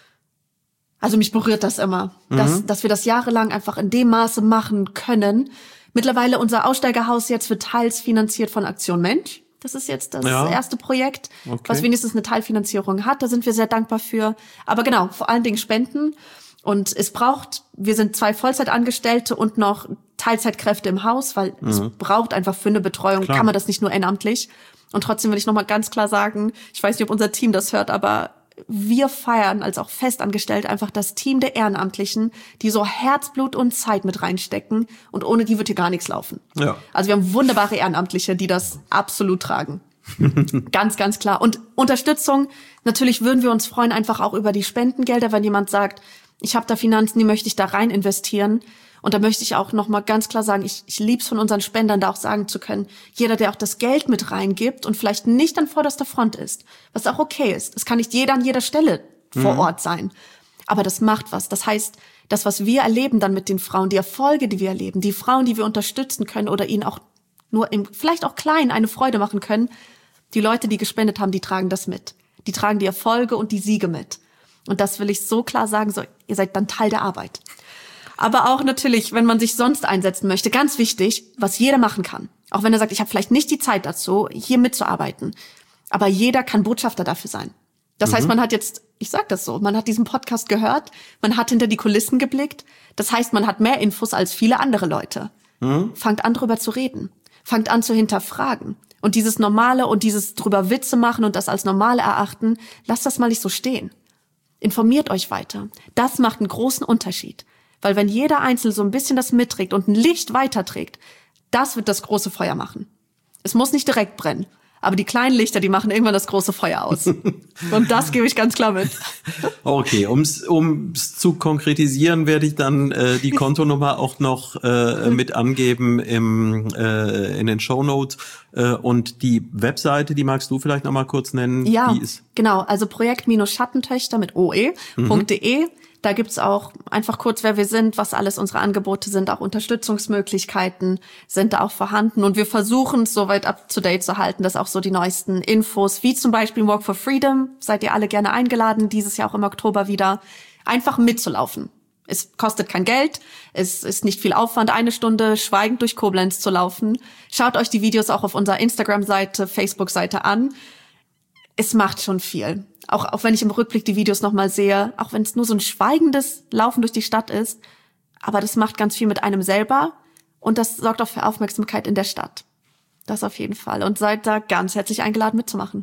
also mich berührt das immer, dass wir das jahrelang einfach in dem Maße machen können. Mittlerweile unser Aussteigerhaus jetzt wird teils finanziert von Aktion Mensch. Das ist jetzt das erste Projekt, was wenigstens eine Teilfinanzierung hat. Da sind wir sehr dankbar für. Aber genau, vor allen Dingen Spenden. Und wir sind 2 Vollzeitangestellte und noch Teilzeitkräfte im Haus, weil es braucht einfach für eine Betreuung, kann man das nicht nur ehrenamtlich. Und trotzdem will ich nochmal ganz klar sagen, ich weiß nicht, ob unser Team das hört, aber wir feiern als auch festangestellt einfach das Team der Ehrenamtlichen, die so Herzblut und Zeit mit reinstecken und ohne die wird hier gar nichts laufen. Ja. Also wir haben wunderbare Ehrenamtliche, die das absolut tragen. Ganz, ganz klar. Und Unterstützung, natürlich würden wir uns freuen einfach auch über die Spendengelder, wenn jemand sagt, ich habe da Finanzen, die möchte ich da rein investieren. Und da möchte ich auch noch mal ganz klar sagen, ich lieb's von unseren Spendern, da auch sagen zu können, jeder, der auch das Geld mit reingibt und vielleicht nicht an vorderster Front ist, was auch okay ist. Es kann nicht jeder an jeder Stelle vor Ort sein. Aber das macht was. Das heißt, das, was wir erleben dann mit den Frauen, die Erfolge, die wir erleben, die Frauen, die wir unterstützen können oder ihnen auch nur vielleicht auch klein eine Freude machen können, die Leute, die gespendet haben, die tragen das mit. Die tragen die Erfolge und die Siege mit. Und das will ich so klar sagen, so, ihr seid dann Teil der Arbeit. Aber auch natürlich, wenn man sich sonst einsetzen möchte, ganz wichtig, was jeder machen kann. Auch wenn er sagt, ich habe vielleicht nicht die Zeit dazu, hier mitzuarbeiten. Aber jeder kann Botschafter dafür sein. Das heißt, man hat jetzt, ich sag das so, man hat diesen Podcast gehört, man hat hinter die Kulissen geblickt. Das heißt, man hat mehr Infos als viele andere Leute. Fangt an, drüber zu reden. Fangt an zu hinterfragen. Und dieses Normale und dieses drüber Witze machen und das als normal erachten, lasst das mal nicht so stehen. Informiert euch weiter. Das macht einen großen Unterschied. Weil wenn jeder Einzelne so ein bisschen das mitträgt und ein Licht weiterträgt, das wird das große Feuer machen. Es muss nicht direkt brennen, aber die kleinen Lichter, die machen irgendwann das große Feuer aus. Und das gebe ich ganz klar mit. Okay, um's zu konkretisieren, werde ich dann die Kontonummer auch noch mit angeben in den Shownotes. Und die Webseite, die magst du vielleicht noch mal kurz nennen? Ja, genau. Also Projekt-Schattentöchter mit oe.de. Da gibt's auch einfach kurz, wer wir sind, was alles unsere Angebote sind, auch Unterstützungsmöglichkeiten sind da auch vorhanden. Und wir versuchen es soweit up-to-date zu halten, dass auch so die neuesten Infos, wie zum Beispiel Walk for Freedom, seid ihr alle gerne eingeladen, dieses Jahr auch im Oktober wieder, einfach mitzulaufen. Es kostet kein Geld, es ist nicht viel Aufwand, 1 Stunde schweigend durch Koblenz zu laufen. Schaut euch die Videos auch auf unserer Instagram-Seite, Facebook-Seite an. Es macht schon viel. Auch wenn ich im Rückblick die Videos nochmal sehe, auch wenn es nur so ein schweigendes Laufen durch die Stadt ist, aber das macht ganz viel mit einem selber und das sorgt auch für Aufmerksamkeit in der Stadt. Das auf jeden Fall. Und seid da ganz herzlich eingeladen mitzumachen.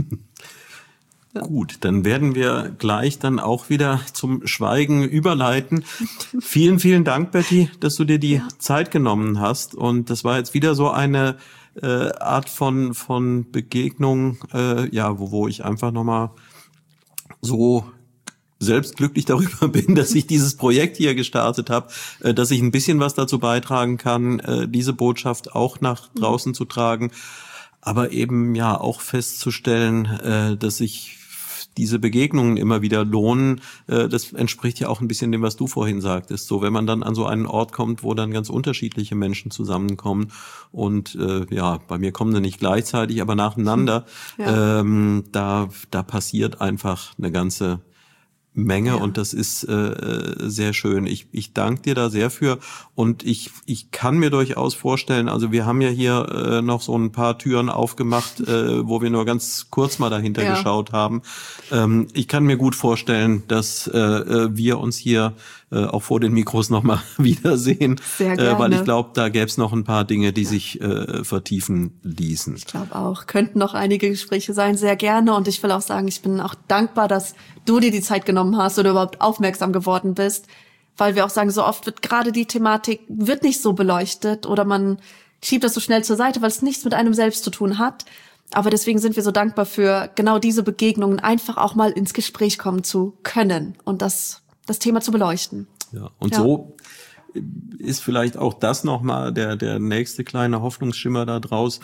Gut, dann werden wir gleich dann auch wieder zum Schweigen überleiten. Vielen, vielen Dank, Betty, dass du dir die Zeit genommen hast. Und das war jetzt wieder so eine Art von Begegnung, wo ich einfach nochmal so selbst glücklich darüber bin, dass ich dieses Projekt hier gestartet habe, dass ich ein bisschen was dazu beitragen kann, diese Botschaft auch nach draußen zu tragen, aber eben auch festzustellen, dass sich diese Begegnungen immer wieder lohnen. Das entspricht ja auch ein bisschen dem, was du vorhin sagtest. So, wenn man dann an so einen Ort kommt, wo dann ganz unterschiedliche Menschen zusammenkommen und bei mir kommen sie nicht gleichzeitig, aber nacheinander, da passiert einfach eine ganze Menge und das ist sehr schön. Ich danke dir da sehr für und ich kann mir durchaus vorstellen, also wir haben ja hier noch so ein paar Türen aufgemacht, wo wir nur ganz kurz mal dahinter geschaut haben. Ich kann mir gut vorstellen, dass wir uns hier auch vor den Mikros nochmal wiedersehen, sehr gerne. Weil ich glaube, da gäbe es noch ein paar Dinge, die sich vertiefen ließen. Ich glaube auch, könnten noch einige Gespräche sein, sehr gerne und ich will auch sagen, ich bin auch dankbar, dass du dir die Zeit genommen hast oder überhaupt aufmerksam geworden bist, weil wir auch sagen, so oft wird gerade die Thematik wird nicht so beleuchtet oder man schiebt das so schnell zur Seite, weil es nichts mit einem selbst zu tun hat. Aber deswegen sind wir so dankbar für genau diese Begegnungen, einfach auch mal ins Gespräch kommen zu können und das Thema zu beleuchten. Ja, und so ist vielleicht auch das nochmal der nächste kleine Hoffnungsschimmer da draus.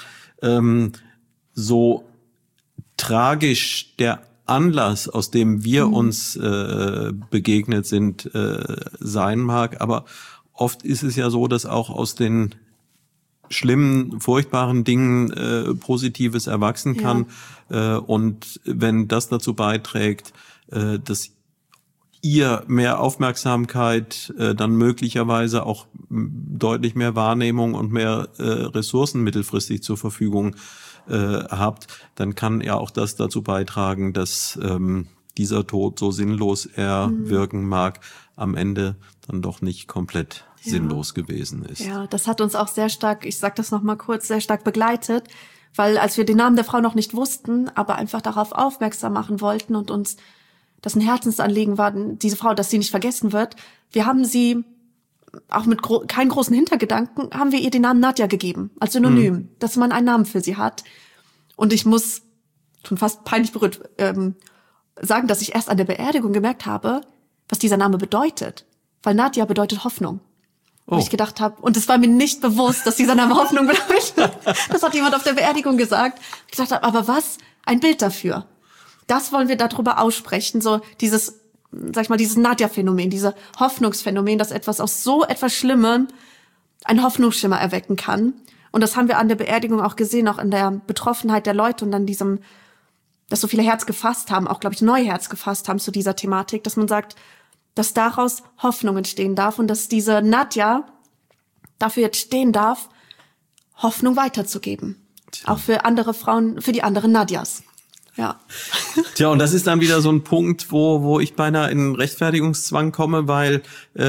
So tragisch der Anlass, aus dem wir uns begegnet sind, sein mag. Aber oft ist es ja so, dass auch aus den schlimmen, furchtbaren Dingen Positives erwachsen kann. Und wenn das dazu beiträgt, dass ihr mehr Aufmerksamkeit, dann möglicherweise auch deutlich mehr Wahrnehmung und mehr Ressourcen mittelfristig zur Verfügung habt, dann kann ja auch das dazu beitragen, dass dieser Tod, so sinnlos er wirken mag, am Ende dann doch nicht komplett sinnlos gewesen ist. Ja, das hat uns auch sehr stark, ich sag das nochmal kurz, sehr stark begleitet, weil als wir den Namen der Frau noch nicht wussten, aber einfach darauf aufmerksam machen wollten und uns das ein Herzensanliegen war, diese Frau, dass sie nicht vergessen wird, wir haben sie auch mit keinen großen Hintergedanken, haben wir ihr den Namen Nadja gegeben, als Synonym, dass man einen Namen für sie hat. Und ich muss schon fast peinlich berührt sagen, dass ich erst an der Beerdigung gemerkt habe, was dieser Name bedeutet. Weil Nadja bedeutet Hoffnung. Und ich gedacht habe, und es war mir nicht bewusst, dass dieser Name Hoffnung bedeutet. Das hat jemand auf der Beerdigung gesagt. Ich gedacht habe, aber was? Ein Bild dafür. Das wollen wir darüber aussprechen, so dieses, sag ich mal, dieses Nadja-Phänomen, dieses Hoffnungsphänomen, dass etwas aus so etwas Schlimmem einen Hoffnungsschimmer erwecken kann. Und das haben wir an der Beerdigung auch gesehen, auch in der Betroffenheit der Leute und dann diesem, dass so viele Herz gefasst haben, auch, glaube ich, neu Herz gefasst haben zu dieser Thematik, dass man sagt, dass daraus Hoffnung entstehen darf und dass diese Nadja dafür jetzt stehen darf, Hoffnung weiterzugeben. Auch für andere Frauen, für die anderen Nadjas. Ja. Tja, und das ist dann wieder so ein Punkt, wo ich beinahe in Rechtfertigungszwang komme, weil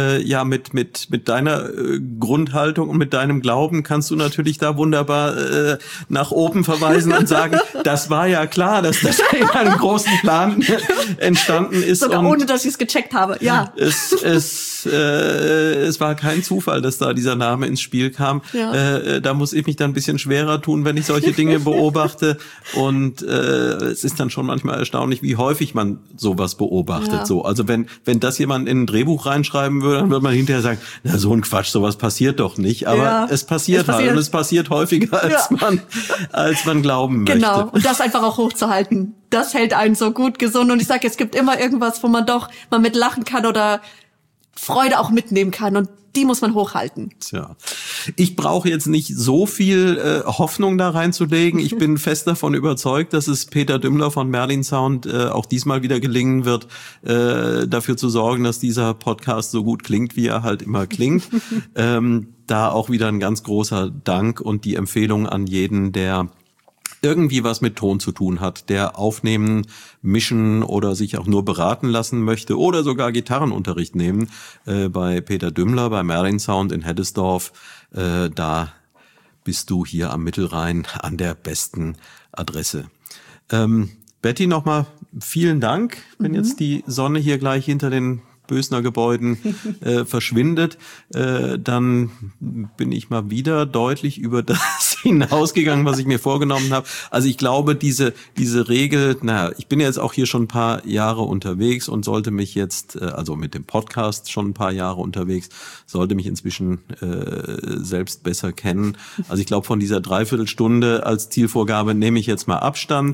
mit deiner Grundhaltung und mit deinem Glauben kannst du natürlich da wunderbar nach oben verweisen und sagen, das war ja klar, dass das in einem großen Plan entstanden ist. Sogar ohne, dass ich es gecheckt habe, ja. Es war kein Zufall, dass da dieser Name ins Spiel kam. Ja. Da muss ich mich dann ein bisschen schwerer tun, wenn ich solche Dinge beobachte und es ist dann schon manchmal erstaunlich, wie häufig man sowas beobachtet. Ja. So, also wenn das jemand in ein Drehbuch reinschreiben würde, dann würde man hinterher sagen, na so ein Quatsch, sowas passiert doch nicht. Aber es passiert halt und es passiert häufiger, als man glauben möchte. Genau, und das einfach auch hochzuhalten. Das hält einen so gut gesund. Und ich sage, es gibt immer irgendwas, wo man doch mal mit lachen kann oder Freude auch mitnehmen kann. Und die muss man hochhalten. Tja, ich brauche jetzt nicht so viel Hoffnung da reinzulegen. Ich bin fest davon überzeugt, dass es Peter Dümmler von Merlin Sound auch diesmal wieder gelingen wird, dafür zu sorgen, dass dieser Podcast so gut klingt, wie er halt immer klingt. Da auch wieder ein ganz großer Dank und die Empfehlung an jeden, der irgendwie was mit Ton zu tun hat, der aufnehmen, mischen oder sich auch nur beraten lassen möchte oder sogar Gitarrenunterricht nehmen, bei Peter Dümmler, bei Merlin Sound in Heddesdorf, da bist du hier am Mittelrhein an der besten Adresse. Betty, nochmal vielen Dank, wenn jetzt die Sonne hier gleich hinter den Bösner Gebäuden verschwindet, dann bin ich mal wieder deutlich über das hinausgegangen, was ich mir vorgenommen habe. Also ich glaube, diese Regel, ich bin jetzt auch hier schon ein paar Jahre unterwegs und sollte mich jetzt, also mit dem Podcast schon ein paar Jahre unterwegs, sollte mich inzwischen selbst besser kennen. Also ich glaube, von dieser Dreiviertelstunde als Zielvorgabe nehme ich jetzt mal Abstand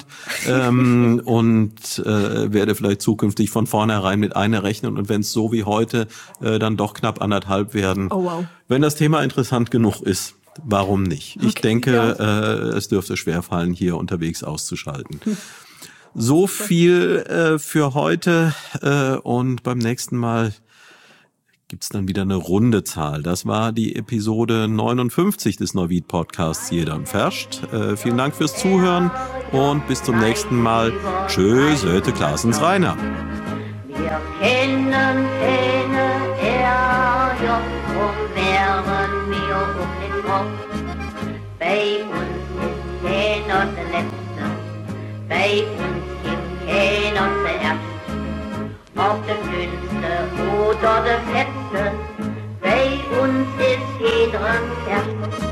und werde vielleicht zukünftig von vornherein mit einer rechnen und wenn es so wie heute dann doch knapp 1,5 werden. Oh, wow. Wenn das Thema interessant genug ist, warum nicht? Ich denke, es dürfte schwerfallen, hier unterwegs auszuschalten. So viel für heute und beim nächsten Mal gibt's dann wieder eine runde Zahl. Das war die Episode 59 des Neuwied Podcasts Jeder am Ferscht. Vielen Dank fürs Zuhören und bis zum nächsten Mal. Tschüss, Söte Klaasens Rainer. Wir kennen keine Ärger und wären wir auf den Kopf. Bei uns ist keiner der Letzte, bei uns gibt keiner zuerst. Ob der Dünnste oder der Fetzte, bei uns ist jeder erst.